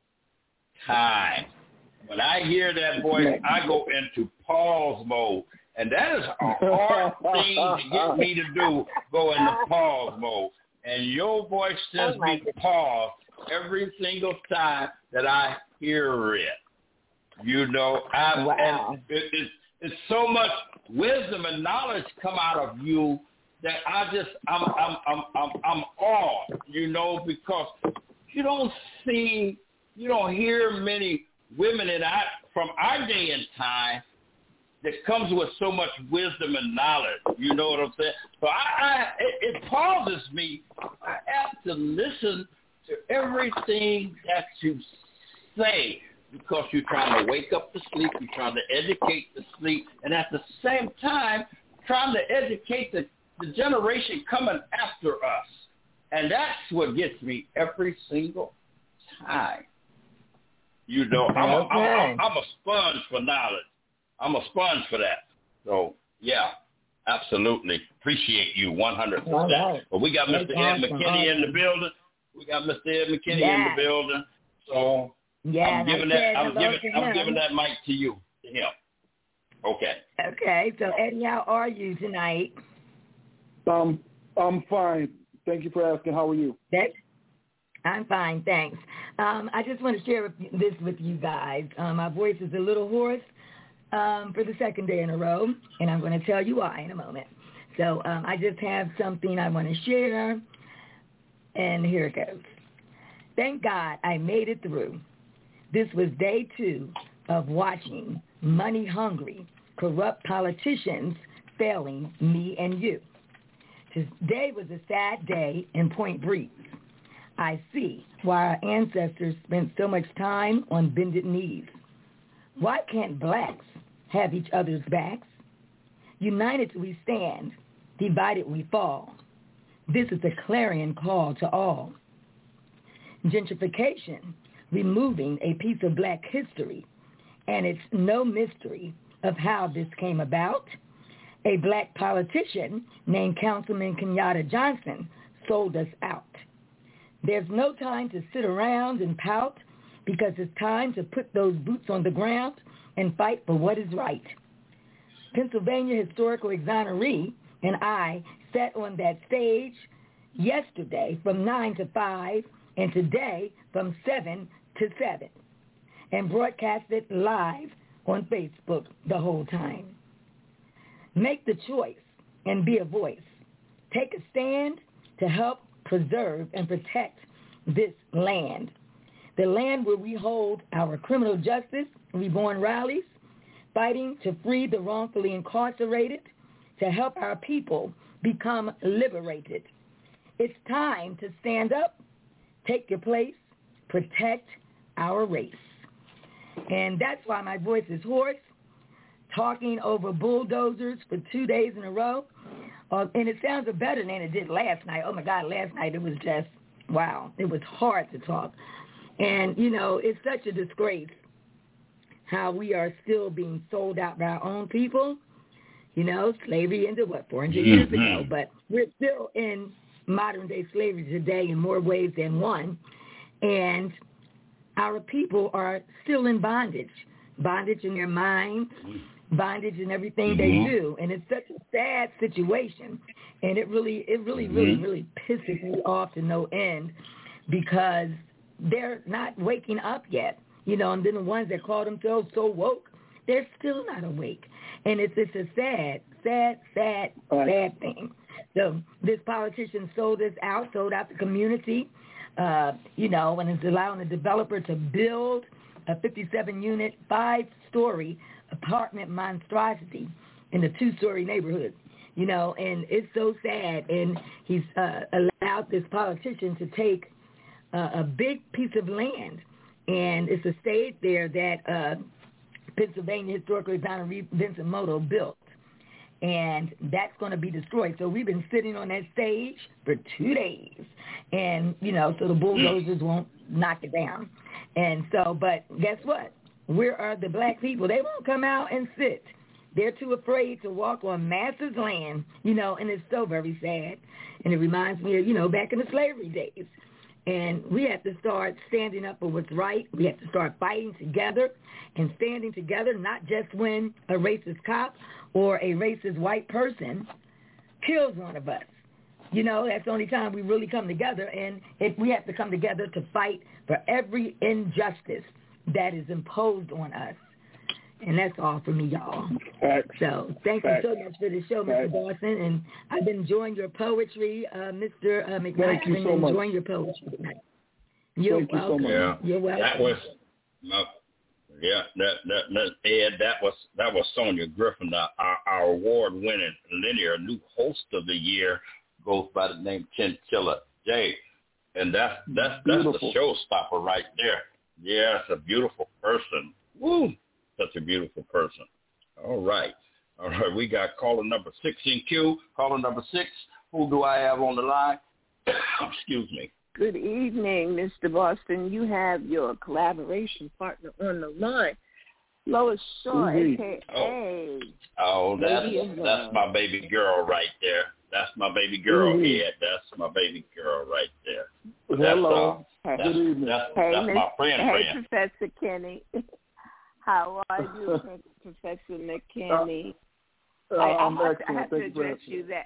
time. When I hear that voice, I go into pause mode. And that is a hard thing to get me to do, go into pause mode. And your voice sends Oh, my me to pause every single time that I hear it. You know, I, Wow. and it, it, it's so much wisdom and knowledge come out of you that I just, I'm, I'm, I'm, I'm, I'm awed, you know, because you don't see, you don't hear many women in our, from our day and time that comes with so much wisdom and knowledge. You know what I'm saying? So I, I it, it pauses me. I have to listen to everything that you say because you're trying to wake up the sleep, you're trying to educate the sleep, and at the same time trying to educate the, the generation coming after us. And that's what gets me every single time. You know, I'm a, I'm, I'm, I'm a sponge for knowledge. I'm a sponge for that. So, yeah, absolutely. Appreciate you one hundred percent. Right. But we got Mister That's Ed awesome. McKinney in the Awesome. building. We got Mister Ed McKinney Yeah. in the building. So Yeah, I'm and I giving said that I'm hello giving to I'm him. giving that mic to you, to him. Okay. Okay, so Eddie, how are you tonight? Um, I'm fine. Thank you for asking. How are you? That, I'm fine, thanks. Um, I just want to share this with you guys. Um, my voice is a little hoarse um, for the second day in a row, and I'm going to tell you why in a moment. So um, I just have something I want to share, and here it goes. Thank God I made it through. This was day two of watching money-hungry, corrupt politicians failing me and you. Today was a sad day in Point Breeze. I see why our ancestors spent so much time on bended knees. Why can't blacks have each other's backs? United we stand, divided we fall. This is a clarion call to all. Gentrification, removing a piece of black history, and it's no mystery of how this came about. A black politician named Councilman Kenyatta Johnson sold us out. There's no time to sit around and pout because it's time to put those boots on the ground and fight for what is right. Pennsylvania historical exoneree and I sat on that stage yesterday from nine to five and today from seven to seven and broadcasted live on Facebook the whole time. Make the choice and be a voice. Take a stand to help preserve and protect this land. The land where we hold our criminal justice reborn rallies, fighting to free the wrongfully incarcerated, to help our people become liberated. It's time to stand up, take your place, protect our race. And that's why my voice is hoarse, talking over bulldozers for two days in a row. Uh, and it sounds better than it did last night. Oh, my God, last night it was just, wow, it was hard to talk. And, you know, it's such a disgrace how we are still being sold out by our own people. You know, slavery ended, what, four hundred years ago. But we're still in modern-day slavery today in more ways than one. And our people are still in bondage, bondage in their minds, bondage in everything mm-hmm. they do. And it's such a sad situation. And it really, it really, mm-hmm. really, really pisses me off to no end because they're not waking up yet. You know, and then the ones that call themselves so woke, they're still not awake. And it's it's a sad, sad, sad, right. sad thing. So this politician sold this out, sold out the community, uh, you know, and is allowing the developer to build a fifty-seven unit, five-story apartment monstrosity in a two-story neighborhood, you know, and it's so sad. And he's uh, allowed this politician to take uh, a big piece of land, and it's a state there that uh, Pennsylvania Historical Examiner Vincent Moto built, and that's going to be destroyed. So we've been sitting on that stage for two days, and, you know, so the bulldozers won't knock it down. And so, but guess what? Where are the black people? They won't come out and sit. They're too afraid to walk on masses' land, you know, and it's so very sad. And it reminds me of, you know, back in the slavery days. And we have to start standing up for what's right. We have to start fighting together and standing together, not just when a racist cop or a racist white person kills one of us. You know, that's the only time we really come together. And if we have to come together to fight for every injustice that is imposed on us. And that's all for me, y'all. Facts. So thank Facts. you so much for the show, Mister Facts. Boston. And I've been enjoying your poetry, uh, Mister Uh, McKnight. Thank you I've been so much. enjoying your poetry tonight. You're Thank you so welcome. much. Yeah. You're welcome. That was, no, yeah, that, that, that, Ed, that was, that was Sonia Griffin, our, our award-winning linear new host of the year, goes by the name Chinchilla J. And that's, that's, that's Beautiful. the showstopper right there. Yeah, it's a beautiful person. Woo! Such a beautiful person. All right. All right. We got caller number six in queue. Caller number six. Who do I have on the line? Excuse me. Good evening, Mister Boston. You have your collaboration partner on the line, Lois Shaw, Mm-hmm. a k a. Oh, oh that's, that's my baby girl right there. That's my baby girl Mm-hmm. head. That's my baby girl right there. Hello. That's, uh, Good that's, evening. that's, Hey, that's Miss, my friend hey, friend. Professor Kenny. How are you, Professor McKinney? Uh, I, I, I'm have, excellent. I have Thank to you very address much. you that.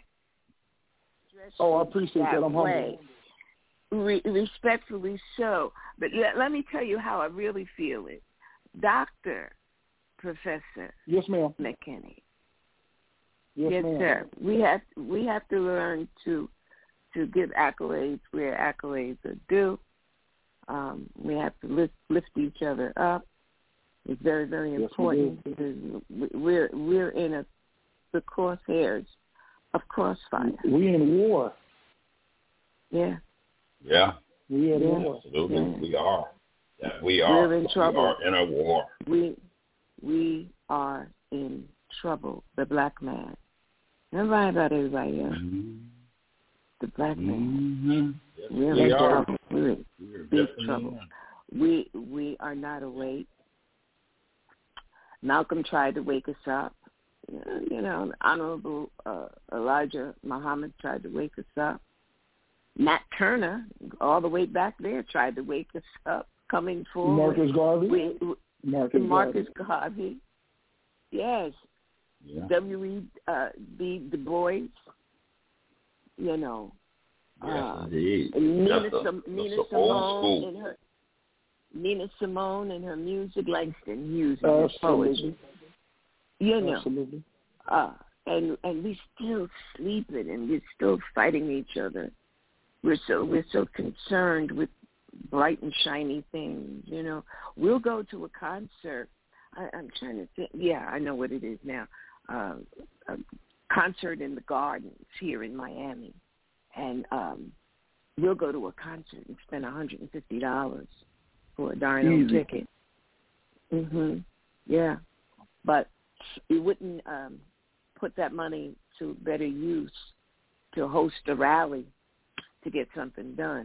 address Oh, I you appreciate that. I'm way. humble. Re- respectfully so. But let, let me tell you how I really feel it. Doctor Professor Yes, ma'am. McKinney. Yes, Yes, ma'am. sir. We have we have to learn to to give accolades where accolades are due. Um, we have to lift lift each other up. It's very very Yes, important we because we're we're in a the crosshairs of crossfire. We in war. Yeah. Yeah. We in Yeah. war. Absolutely. Yeah. We are. Yeah, we are. We're in trouble. We are in a war. We we are in trouble. The black man. Never mind about everybody else. Mm-hmm. The black man. Mm-hmm. Yes, We're we in are. trouble. We're in We're big definitely trouble. in. We we are not awake. Malcolm tried to wake us up. You know, Honorable uh, Elijah Muhammad tried to wake us up. Nat Turner, all the way back there, tried to wake us up. Coming forward, Marcus Garvey. We, we, Marcus, Marcus Garvey. Garvey. Yes. Yeah. W E Uh, B. Du Bois. You know. Yes, uh, indeed. and Nina, That's a, Sim- that's Nina a old Simone school. and her Nina Simone and her music, Langston Hughes and her poetry. Absolutely. You know, Absolutely. uh, and and we still sleeping and we're still fighting each other. We're so we're so concerned with bright and shiny things. You know, we'll go to a concert. I, I'm trying to think. Yeah, I know what it is now. Uh, a concert in the Gardens here in Miami, and um, we'll go to a concert and spend one hundred fifty dollars for a darn old Easy. ticket. Mhm. Yeah, but we wouldn't um, put that money to better use to host a rally to get something done.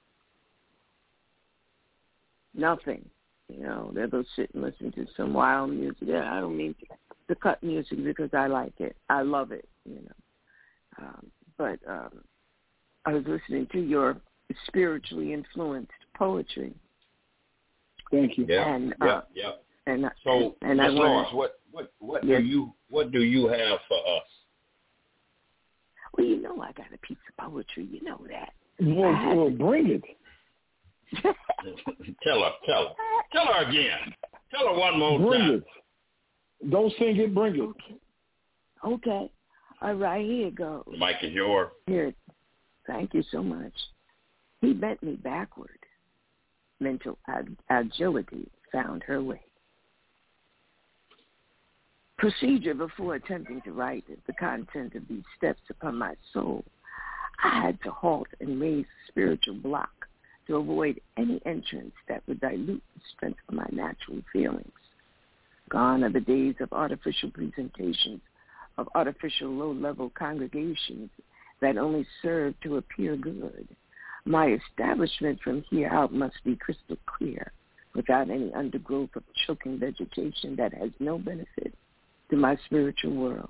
Nothing. You know, they'll go sit and listen to some wild music. Yeah, I don't mean to, to cut music because I like it. I love it, you know. Um, but um, I was listening to your spiritually influenced poetry. Thank you. Yeah. And, yeah. uh, Yeah. And, So, and Miz I Lawrence, wanted, what what what Yes. do you what do you have for us? well, you know I got a piece of poetry. You know that. Well, well, bring it. Tell her, tell her. Tell her again. Tell her one more bring time. it. Don't sing it, bring it. Okay. Okay. All right, here it goes. The mic is yours. Here. Thank you so much. He bent me backward. Mental ag- agility found her way. Procedure before attempting to write the content of these steps upon my soul. I had to halt and raise a spiritual block to avoid any entrance that would dilute the strength of my natural feelings. Gone are the days of artificial presentations, of artificial low-level congregations that only serve to appear good. My establishment from here out must be crystal clear, without any undergrowth of choking vegetation that has no benefit to my spiritual world.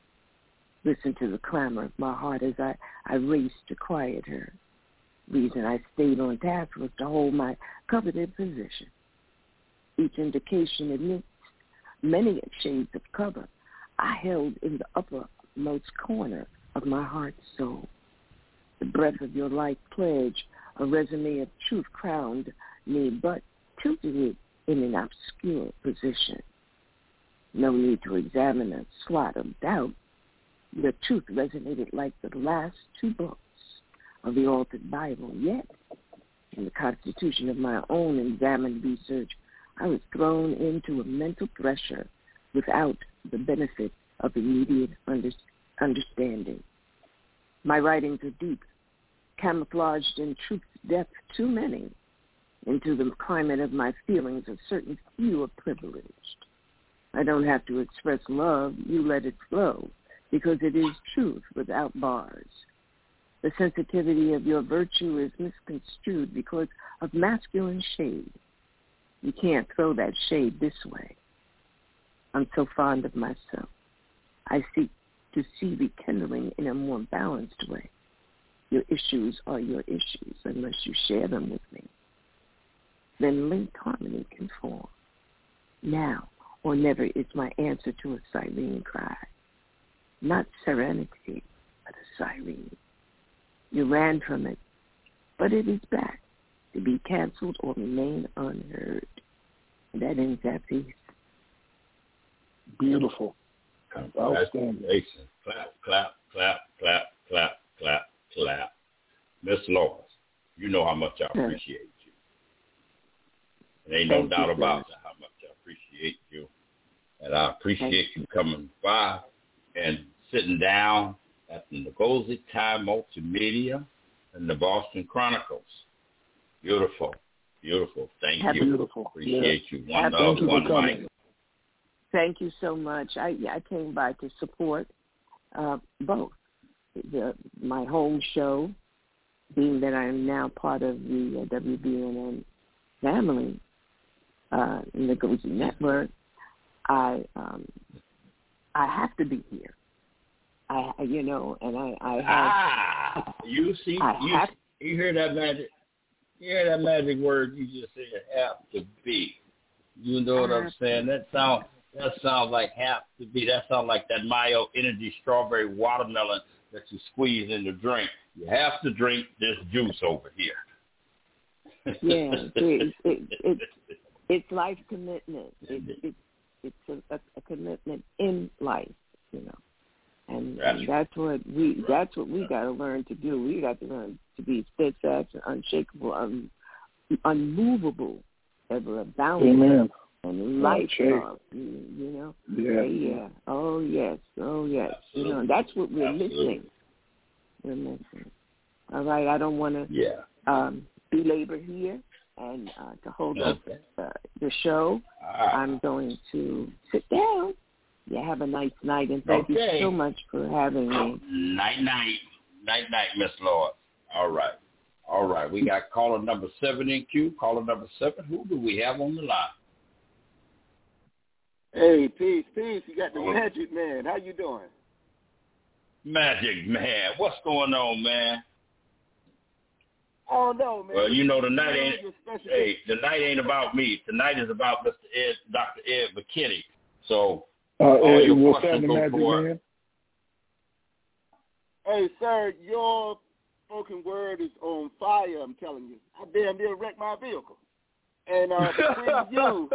Listen to the clamor of my heart as I, I raced to quiet her. Reason I stayed on task was to hold my coveted position. Each indication amidst many shades of cover I held in the uppermost corner of my heart's soul. The breath of your light pledge, a resume of truth crowned me, but tilted it in an obscure position. No need to examine a slot of doubt. The truth resonated like the last two books of the altered Bible. Yet, in the constitution of my own examined research, I was thrown into a mental pressure without the benefit of immediate under- understanding. My writings are deep, camouflaged in truth's depth too many. Into the climate of my feelings, a certain few are privileged. I don't have to express love, you let it flow, because it is truth without bars. The sensitivity of your virtue is misconstrued because of masculine shade. You can't throw that shade this way. I'm so fond of myself. I seek to see rekindling in a more balanced way. Your issues are your issues unless you share them with me. Then linked harmony can form. Now or never is my answer to a siren cry. Not serenity, but a siren. You ran from it, but it is back to be canceled or remain unheard. And that ends that piece. Beautiful. Outstanding. Clap, clap, clap, clap, clap, clap, clap. Miss Lois, you know how much I appreciate you. There ain't no Thank doubt you, about sir. it, how much I appreciate you. And I appreciate you coming by and sitting down at the Ngozi Time Multimedia and the Boston Chronicles. Beautiful, beautiful. Thank Happy you. Beautiful. Appreciate Yeah. you. One Happy love, Thank you for one coming. mic. Thank you so much. I, I came by to support uh, both the, my home show, being that I am now part of the uh, W B N N family uh, in the Ngozi Network. I um, I have to be here. I you know, and I I have. Ah, you see, I you, have, you hear that magic? You hear that magic word you just said? Have to be. You know what I'm saying? That sound that sounds like have to be. That sounds like that Mayo Energy strawberry watermelon that you squeeze in the drink. You have to drink this juice over here. Yeah, it, it, it, it's life commitment. It, it, it's a, a commitment in life, you know, and that's, and that's what we that's what we got to learn to do. We got to learn to be steadfast and unshakable, un, unmovable, ever abounding, Amen. and lifelong. You, you know, yeah, yeah. Oh yes, oh yes. Absolutely. You know, that's what we're Absolutely. missing. We're missing. All right, I don't want to yeah. um, belabor here. And uh, to hold up Okay. uh, the show, Ah. I'm going to sit down. Yeah, have a nice night, and thank Okay. you so much for having me. Night, night. Night, night, Miss Lord. All right. All right. We got caller number seven in queue. Caller number seven. Who do we have on the line? Hey, peace, peace. You got the Oh. Magic Man. How you doing? Magic Man. What's going on, man? Oh, no, man. Well, you know, the night You ain't, know, your special- hey, the night ain't about me. Tonight is about Mister Ed, Doctor Ed McKinney. So, Uh, all Ed, your what's questions happening, go Magic for it. Man? Hey, sir, your spoken word is on fire, I'm telling you. I damn near wrecked my vehicle. And uh, between you,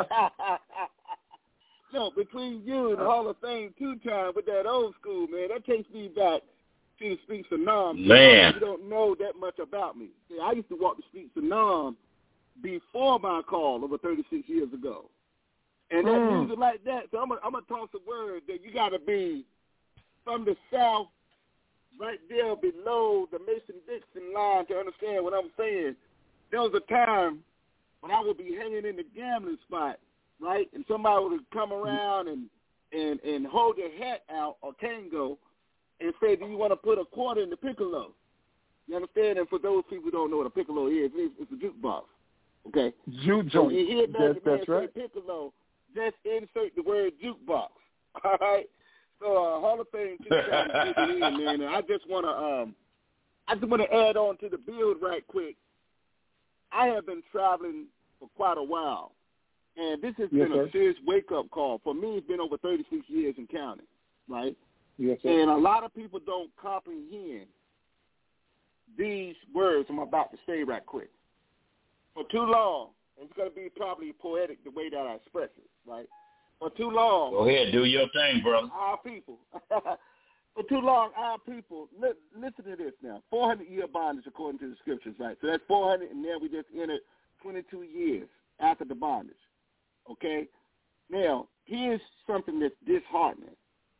no, between you and the Hall of Fame two-time with that old school, man, that takes me back to the Streets of Nam. Man. You don't know that much about me. See, I used to walk the Streets of Nam before my call over thirty-six years ago. And that Mm. music like that, so I'm going I'm to toss a word that you got to be from the South, right there below the Mason-Dixon line to understand what I'm saying. There was a time when I would be hanging in the gambling spot, right, and somebody would come around and, and, and hold their hat out or tango and say, do you want to put a quarter in the piccolo? You understand? And for those people who don't know what a piccolo is, it's, it's a jukebox, okay? Juke So joint. you hear That's, Magic Man that's say right. piccolo, just insert the word jukebox, all right? So uh, Hall of Fame two-time in, man, and I just want to um, I just want to add on to the build right quick. I have been traveling for quite a while, and this has Yes, been sir. a serious wake-up call. For me, it's been over thirty-six years in counting, right? Yes, sir. And a lot of people don't comprehend these words I'm about to say right quick. For too long, and it's going to be probably poetic the way that I express it, right? For too long. Go ahead, do your thing, brother. Our people. For too long, our people, li- listen to this now, four hundred year bondage according to the scriptures, right? So that's four hundred, and then we just entered twenty-two years after the bondage, okay? Now, here's something that's disheartening.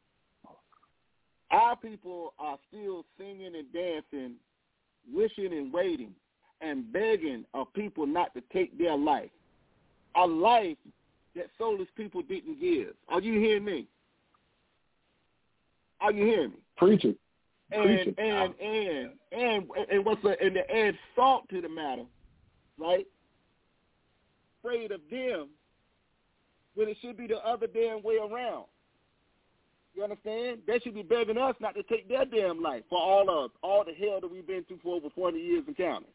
Our people are still singing and dancing, wishing and waiting, and begging of people not to take their life, a life that soulless people didn't give. Are you hearing me? Are you hearing me? Preach it. And Preach it. and and and and what's the and to add salt to the matter, right? Afraid of them when it should be the other damn way around. You understand? They should be begging us not to take their damn life for all of all the hell that we've been through for over forty years and counting.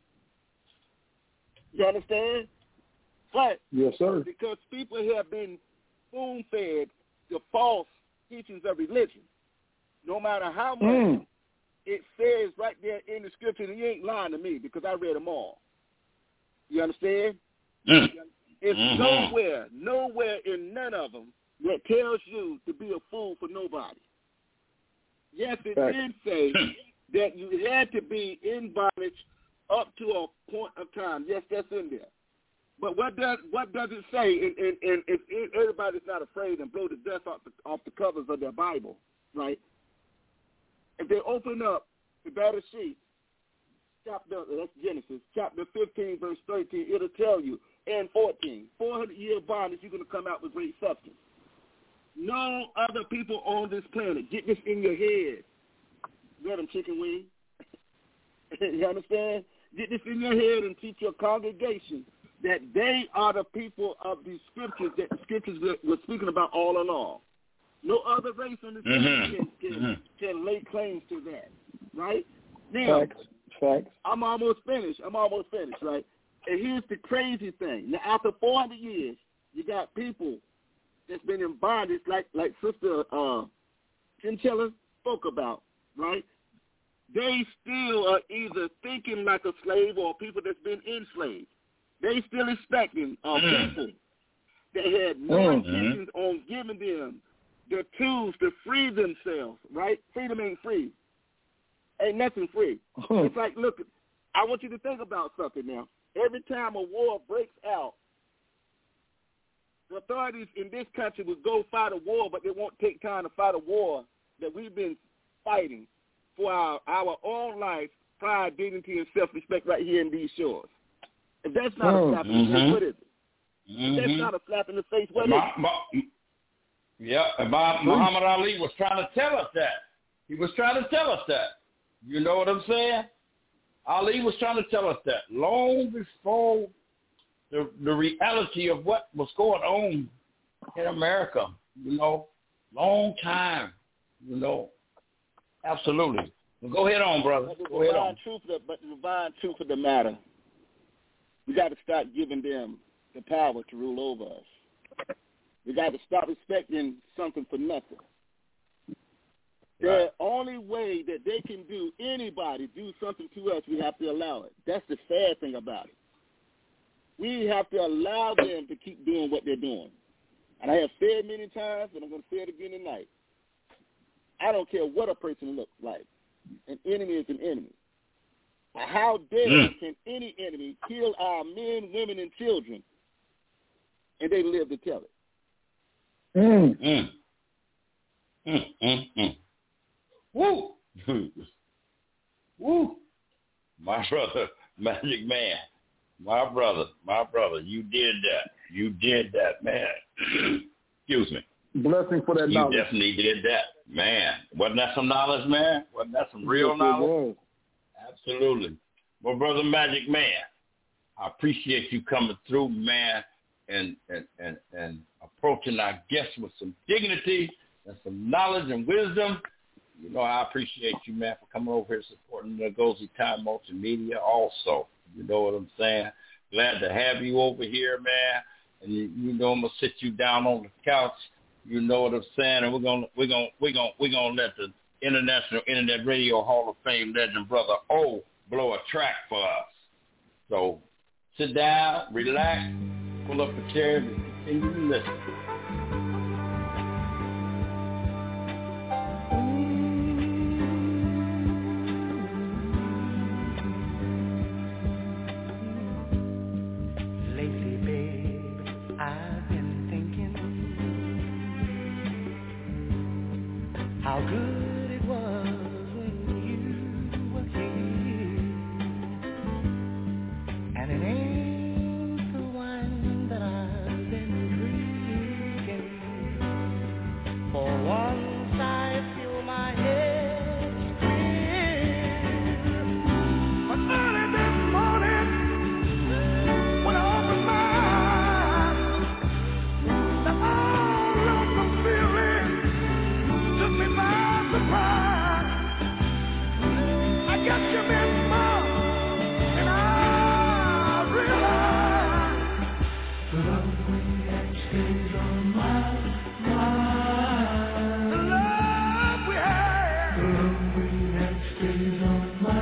You understand? But Yes, sir. because people have been spoon-fed the false teachings of religion, no matter how much Mm. it says right there in the scripture, and you ain't lying to me because I read them all. You understand? Mm. It's Mhm. nowhere, nowhere in none of them that tells you to be a fool for nobody. Yes, it Right. did say that you had to be in bondage up to a point of time. Yes, that's in there. But what does what does it say? And, and, and if everybody's not afraid and blow the dust off the, off the covers of their Bible, right? If they open up the battle sheet, chapter that's Genesis, chapter fifteen, verse thirteen, it'll tell you, and fourteen, four hundred year bondage, you're going to come out with great substance. No other people on this planet. Get this in your head. Get them chicken wings. You understand? Get this in your head and teach your congregation that they are the people of the scriptures that the scriptures were speaking about all along. No other race on this planet Mhm. can, can, Mhm. can lay claims to that, right? Now, Facts. Facts. I'm almost finished. I'm almost finished, right? And here's the crazy thing. Now, after four hundred years, you got people that's been in bondage, like like Sister uh, Chinchilla spoke about, right? They still are either thinking like a slave or people that's been enslaved. They still expecting uh, Mm. people that had no Mm. intentions on giving them the tools to free themselves, right? Freedom ain't free. Ain't nothing free. Mhm. It's like, look, I want you to think about something now. Every time a war breaks out, the authorities in this country will go fight a war, but they won't take time to fight a war that we've been fighting for our, our own life, pride, dignity, and self-respect right here in these shores. If that's not Mm. a slap in the face, Mhm. what is it? If that's Mhm. not a slap in the face, what is Ma- it? Ma- yeah, and Ma- Muhammad Ali was trying to tell us that. He was trying to tell us that. You know what I'm saying? Ali was trying to tell us that long before the the reality of what was going on in America. You know, long time. You know, absolutely. Well, go ahead on, brother. But the Go ahead divine on. truth, of, but the divine truth of the matter, we got to start giving them the power to rule over us. We got to stop expecting something for nothing. The only way that they can do, anybody do something to us, we have to allow it. That's the sad thing about it. We have to allow them to keep doing what they're doing. And I have said many times, and I'm going to say it again tonight, I don't care what a person looks like. An enemy is an enemy. How dare mm. can any enemy kill our men, women, and children, and they live to tell it? Mm. Mm. Mm, mm, mm. Woo! Woo! My brother, Magic Man, my brother, my brother, you did that. You did that, man. Excuse me. Blessing for that you knowledge. You definitely did that, man. Wasn't that some knowledge, man? Wasn't that some real yes, knowledge? Absolutely. My brother, Magic Man, I appreciate you coming through, man, and and and, and approaching our guests with some dignity and some knowledge and wisdom. You know, I appreciate you, man, for coming over here supporting the Ngozi Time Multimedia also. You know what I'm saying? Glad to have you over here, man. And you, you know I'm gonna sit you down on the couch. You know what I'm saying? And we're gonna we're gonna we're gonna we're gonna let the International Internet Radio Hall of Fame legend brother O blow a track for us. So sit down, relax, pull up a chair, and continue to listen. How good it was when you were here, and it ain't the one that I've been drinking. For once I feel my head clear, but early this morning when I opened my eyes, the all lonesome feeling took me by surprise. I got you been more, and I realize the love we had stays on my mind. The love we had, the love we had stays on my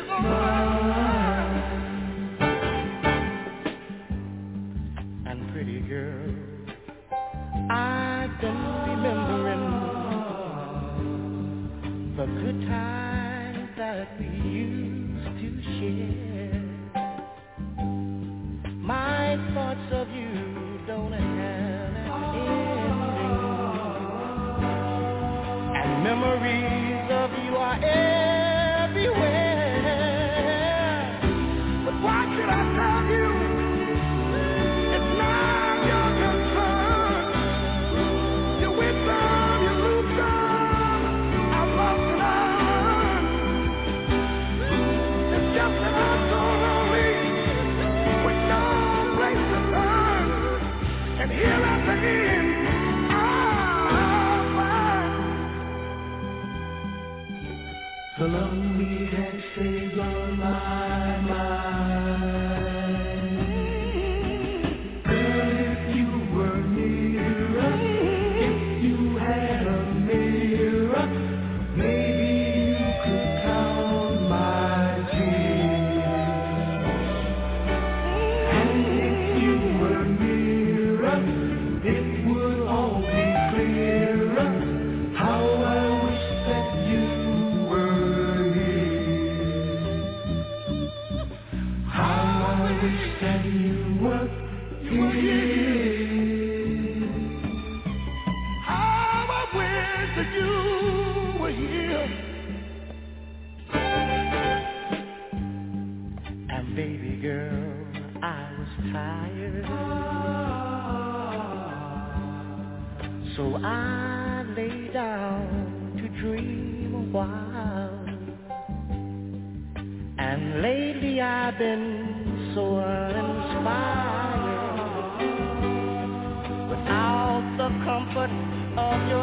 mind. And pretty girl, I've been remembering the good times that we used to share. My thoughts of you don't have an ending, and memories of you are everywhere. But why should I tell you? It's not your concern. You win some, you lose some. I'm lost and I run. It's just that I'm so lonely with no place to turn. And here at the end, I'll find the love we had stays on my mind. Girl, if you were near us, if you had a mirror, maybe you could count my tears. And if you were near us, it would all be clearer. How I wish that you were here. How I wish that you were here. How I wish that you were here. And baby girl, I was tired, so I lay down to dream a while. And lately I've been so uninspired without the comfort of your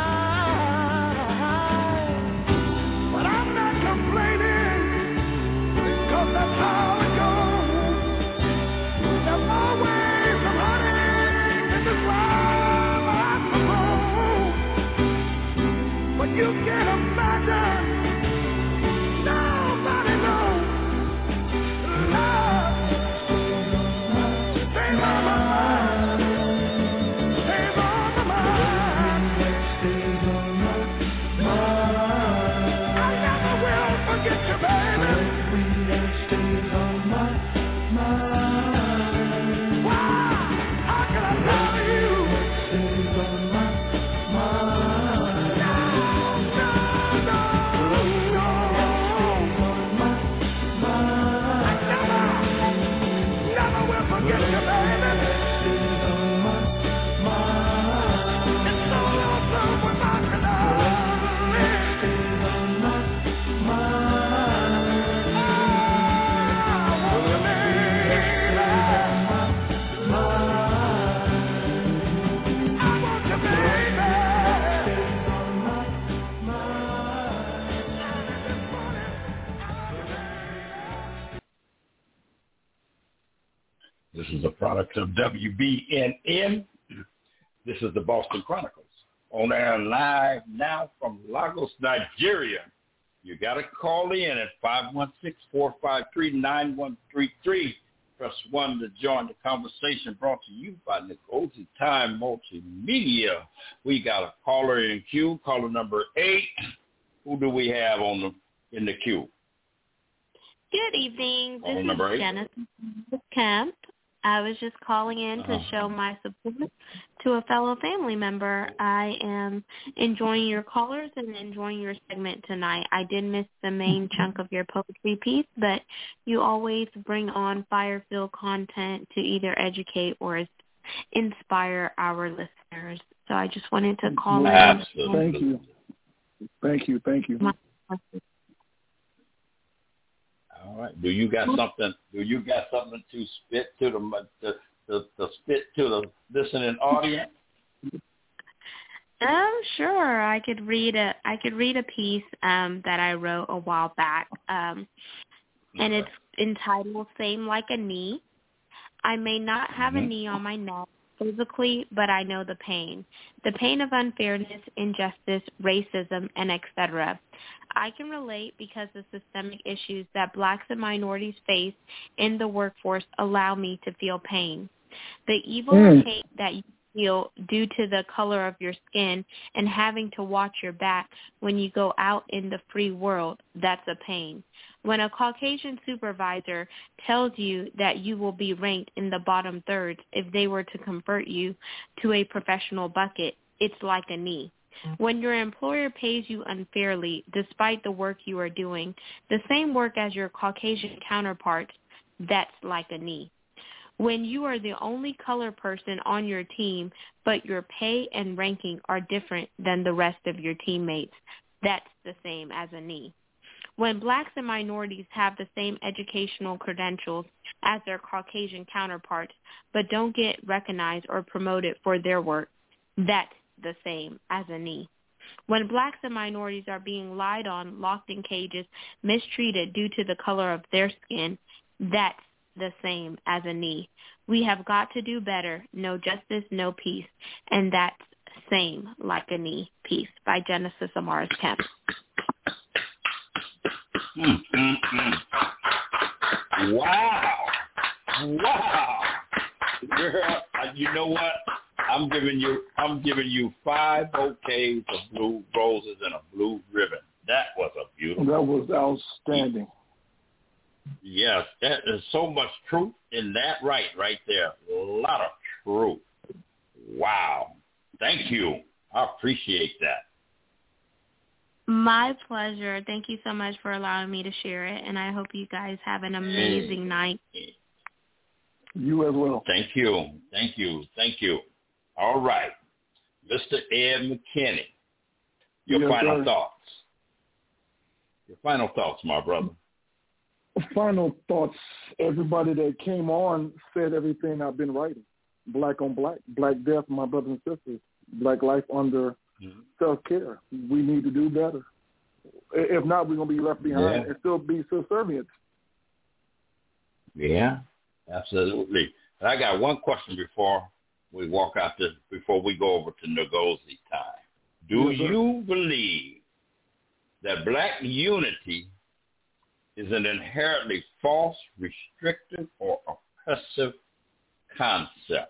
smile. But I'm not complaining, 'cause that's how it goes. There's always some honey in this life, I suppose. But you can't is a product of W B N N. This is the Boston Chronicles. On air live now from Lagos, Nigeria. You got to call in at five one six, four five three, nine one three three. Press one to join the conversation brought to you by Ngozi Time Multimedia. We got a caller in queue, caller number eight. Who do we have on the in the queue? Good evening. This Caller number is eight. Genesis Kemp. I was just calling in Uh-huh. to show my support to a fellow family member. I am enjoying your callers and enjoying your segment tonight. I did miss the main chunk of your poetry piece, but you always bring on fire-filled content to either educate or inspire our listeners. So I just wanted to call Absolutely. in. Thank you. Thank you. Thank you. All right. Do you got something? Do you got something to spit to the to, to, to spit to the listening audience? Um, sure. I could read a I could read a piece um, that I wrote a while back, um, and it's entitled "Same Like a Knee." I may not have Mm-hmm. a knee on my neck physically, but I know the pain, the pain of unfairness, injustice, racism, and et cetera. I can relate because the systemic issues that blacks and minorities face in the workforce allow me to feel pain. The evil Mm. and hate that you feel due to the color of your skin and having to watch your back when you go out in the free world, that's a pain. When a Caucasian supervisor tells you that you will be ranked in the bottom thirds if they were to convert you to a professional bucket, it's like a knee. When your employer pays you unfairly despite the work you are doing, the same work as your Caucasian counterparts, that's like a knee. When you are the only color person on your team, but your pay and ranking are different than the rest of your teammates, that's the same as a knee. When blacks and minorities have the same educational credentials as their Caucasian counterparts, but don't get recognized or promoted for their work, that's the same as a knee. When blacks and minorities are being lied on, locked in cages, mistreated due to the color of their skin, that's the same as a knee. We have got to do better. No justice, no peace. And that's Same Like a Knee. Peace by Genesis Amaris Kemp. Mm, mm, mm. Wow. Wow. Girl, you know what? I'm giving you I'm giving you five bouquets of blue roses and a blue ribbon. That was a beautiful. That was outstanding. Yes, that is so much truth in that right right there. A lot of truth. Wow. Thank you. I appreciate that. My pleasure. Thank you so much for allowing me to share it, and I hope you guys have an amazing Hey. night. You as well. Thank you. Thank you. Thank you. All right. Mister Ed McKinney, your Yes, final sir. thoughts. Your final thoughts, my brother. Final thoughts. Everybody that came on said everything I've been writing. Black on black, black death, my brothers and sisters. Black life under Mm-hmm. self-care. We need to do better. If not, we're going to be left behind Yeah. and still be subservient. Yeah, absolutely. And I got one question before we walk out this, before we go over to Ngozi time. Do Yes, sir. you believe that black unity is an inherently false, restrictive, or oppressive concept?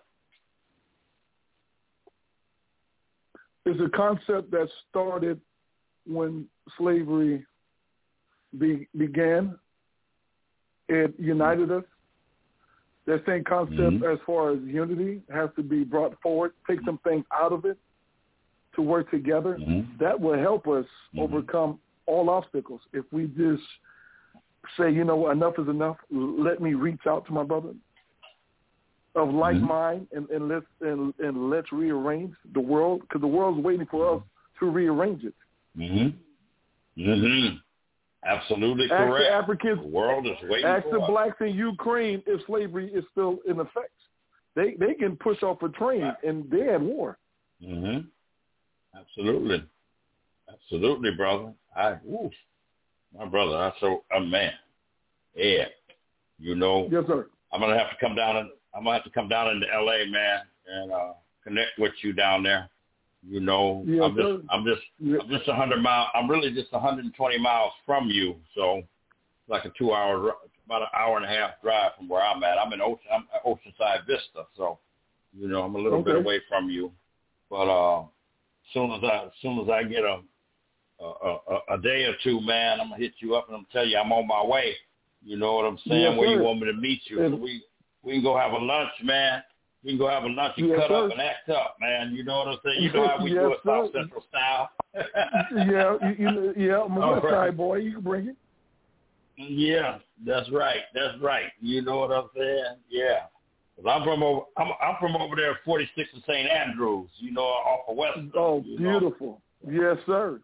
It's a concept that started when slavery be, began. It united us. That same concept Mm-hmm. as far as unity has to be brought forward, take some things out of it to work together. Mm-hmm. That will help us Mm-hmm. overcome all obstacles. If we just say, you know what, enough is enough, let me reach out to my brother of like Mm-hmm. mind, and, and let's and, and let's rearrange the world, because the world's waiting for us to rearrange it. Mm-hmm. Mm-hmm. Absolutely Ask correct. the Africans, The world is waiting ask for the us. blacks in Ukraine if slavery is still in effect. They they can push off a train and they're at war. Mm-hmm. Absolutely. Absolutely, brother. I, oof, my brother, I so, a man. Yeah. You know, Yes, sir. I'm going to have to come down and I'm gonna have to come down into L A, man, and uh, connect with you down there. You know, Yeah, I'm just, sir. I'm just, I'm just a hundred miles. I'm really just one hundred twenty miles from you, so it's like a two-hour, about an hour and a half drive from where I'm at. I'm in Ocean, I'm at Oceanside Vista, so you know, I'm a little Okay. bit away from you. But uh, as soon as I, as soon as I get a, a, a, a day or two, man, I'm gonna hit you up and I'm tell you I'm on my way. You know what I'm saying? Yes, Where sir. you want me to meet you? So we, we can go have a lunch, man. We can go have a lunch and Yes, cut sir. up and act up, man. You know what I'm saying? You know how we Yes, do it, South sir. Central style. yeah, you, you, yeah, I'm a All West right. Side boy. You can bring it. Yeah, that's right. That's right. You know what I'm saying? Yeah. 'Cause I'm from over. I'm, I'm from over there, at forty-six and Saint Andrews. You know, off of West. Oh, you know. beautiful. Yes, sir.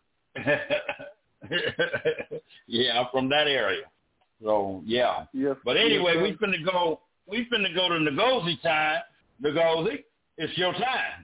Yeah, I'm from that area. So yeah. Yes. But anyway, yes, we finna go. We finna go to Ngozi time. Ngozi, it's your time.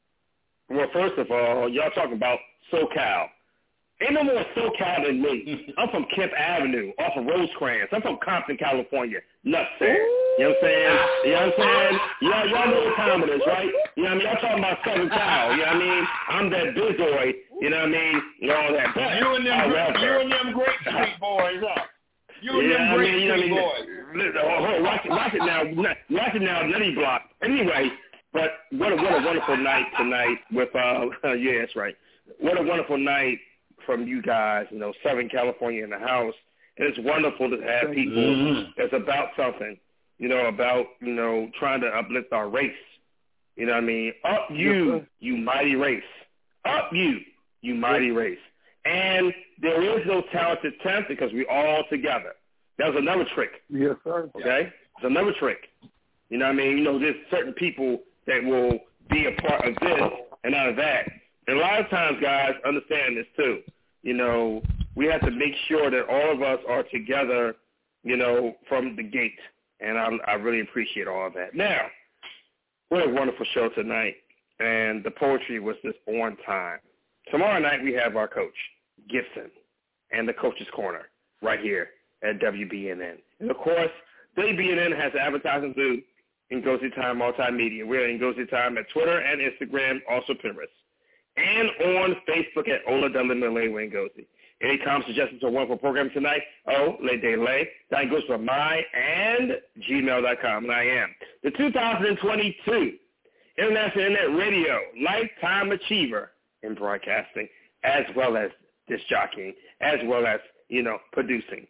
Well, first of all, y'all talking about SoCal. Ain't no more SoCal than me. I'm from Kemp Avenue, off of Rosecrans. I'm from Compton, California. Nutsair. You know what I'm saying? You know what I'm saying? Y'all, y'all know what time it is, right? You know what I mean? Y'all talking about Southern Cal. You know what I mean? I'm that bizoid. You know what I mean? And all that. But You and them, however, you and them Great Street boys, huh? You and yeah, them I Great mean, you know Street what I boys. mean? Listen, oh, oh, watch it, watch it now. Watch it now, Nutty Block. Anyway, but what a, what a wonderful night tonight with, uh, yeah, that's right. What a wonderful night from you guys, you know, Southern California in the house. And it's wonderful to have people Mm-hmm. that's about something, you know, about, you know, trying to uplift our race. You know what I mean? Up you, Yes, sir. you mighty race. Up you, you mighty race. And there is no talented tenth because we all together. That was another trick. Yes, sir. Okay? It's another trick. You know what I mean? You know, there's certain people that will be a part of this and not of that. And a lot of times, guys, understand this too. You know, we have to make sure that all of us are together, you know, from the gate. And I, I really appreciate all of that. Now, what a wonderful show tonight. And the poetry was just on time. Tomorrow night we have our coach, Gibson, and the Coach's Corner right here at W B N N. And, of course, W B N N has advertising through Ngozi Time Multimedia. We're at Ngozi Time at Twitter and Instagram, also Pinterest. And on Facebook at Ola Delimele Ngozi. Any comments, suggestions, or wonderful program tonight? Oh, Le De Le. That goes for my and gmail dot com, and I am the two thousand twenty-two International Internet Radio Lifetime Achiever in broadcasting, as well as disc jockeying, as well as, you know, producing.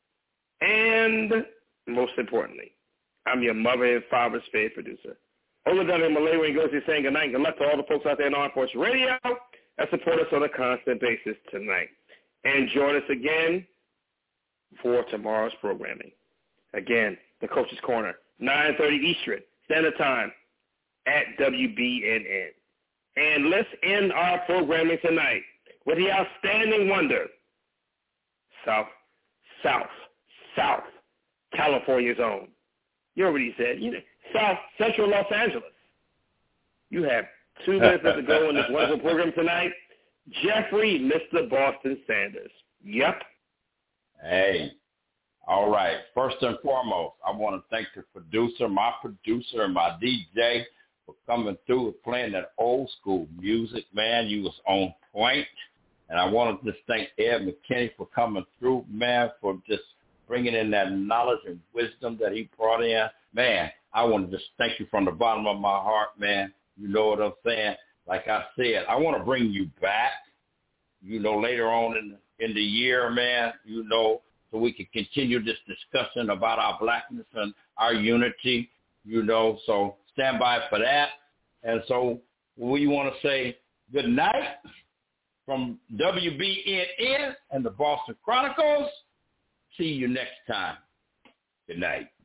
And most importantly, I'm your mother and father's favorite producer. Oladunni Malawi Ngozi saying good night and good luck to all the folks out there in Armed Force Radio that support us on a constant basis tonight. And join us again for tomorrow's programming. Again, the Coach's Corner, nine thirty Eastern Standard Time at W B N N. And let's end our programming tonight with the outstanding wonder, South, South, South California's own. You know what he said? You know, South Central Los Angeles. You have two minutes left to go in this wonderful program tonight. Jeffrey, Mister Boston Sanders. Yep. Hey, all right. First and foremost, I want to thank the producer, my producer, and my D J for coming through and playing that old school music, man. You was on point. And I want to just thank Ed McKinney for coming through, man, for just bringing in that knowledge and wisdom that he brought in. Man, I want to just thank you from the bottom of my heart, man. You know what I'm saying? Like I said, I want to bring you back, you know, later on in, in the year, man, you know, so we can continue this discussion about our blackness and our unity, you know. So stand by for that. And so we want to say good night from W B N N and the Boston Chronicles. See you next time. Good night.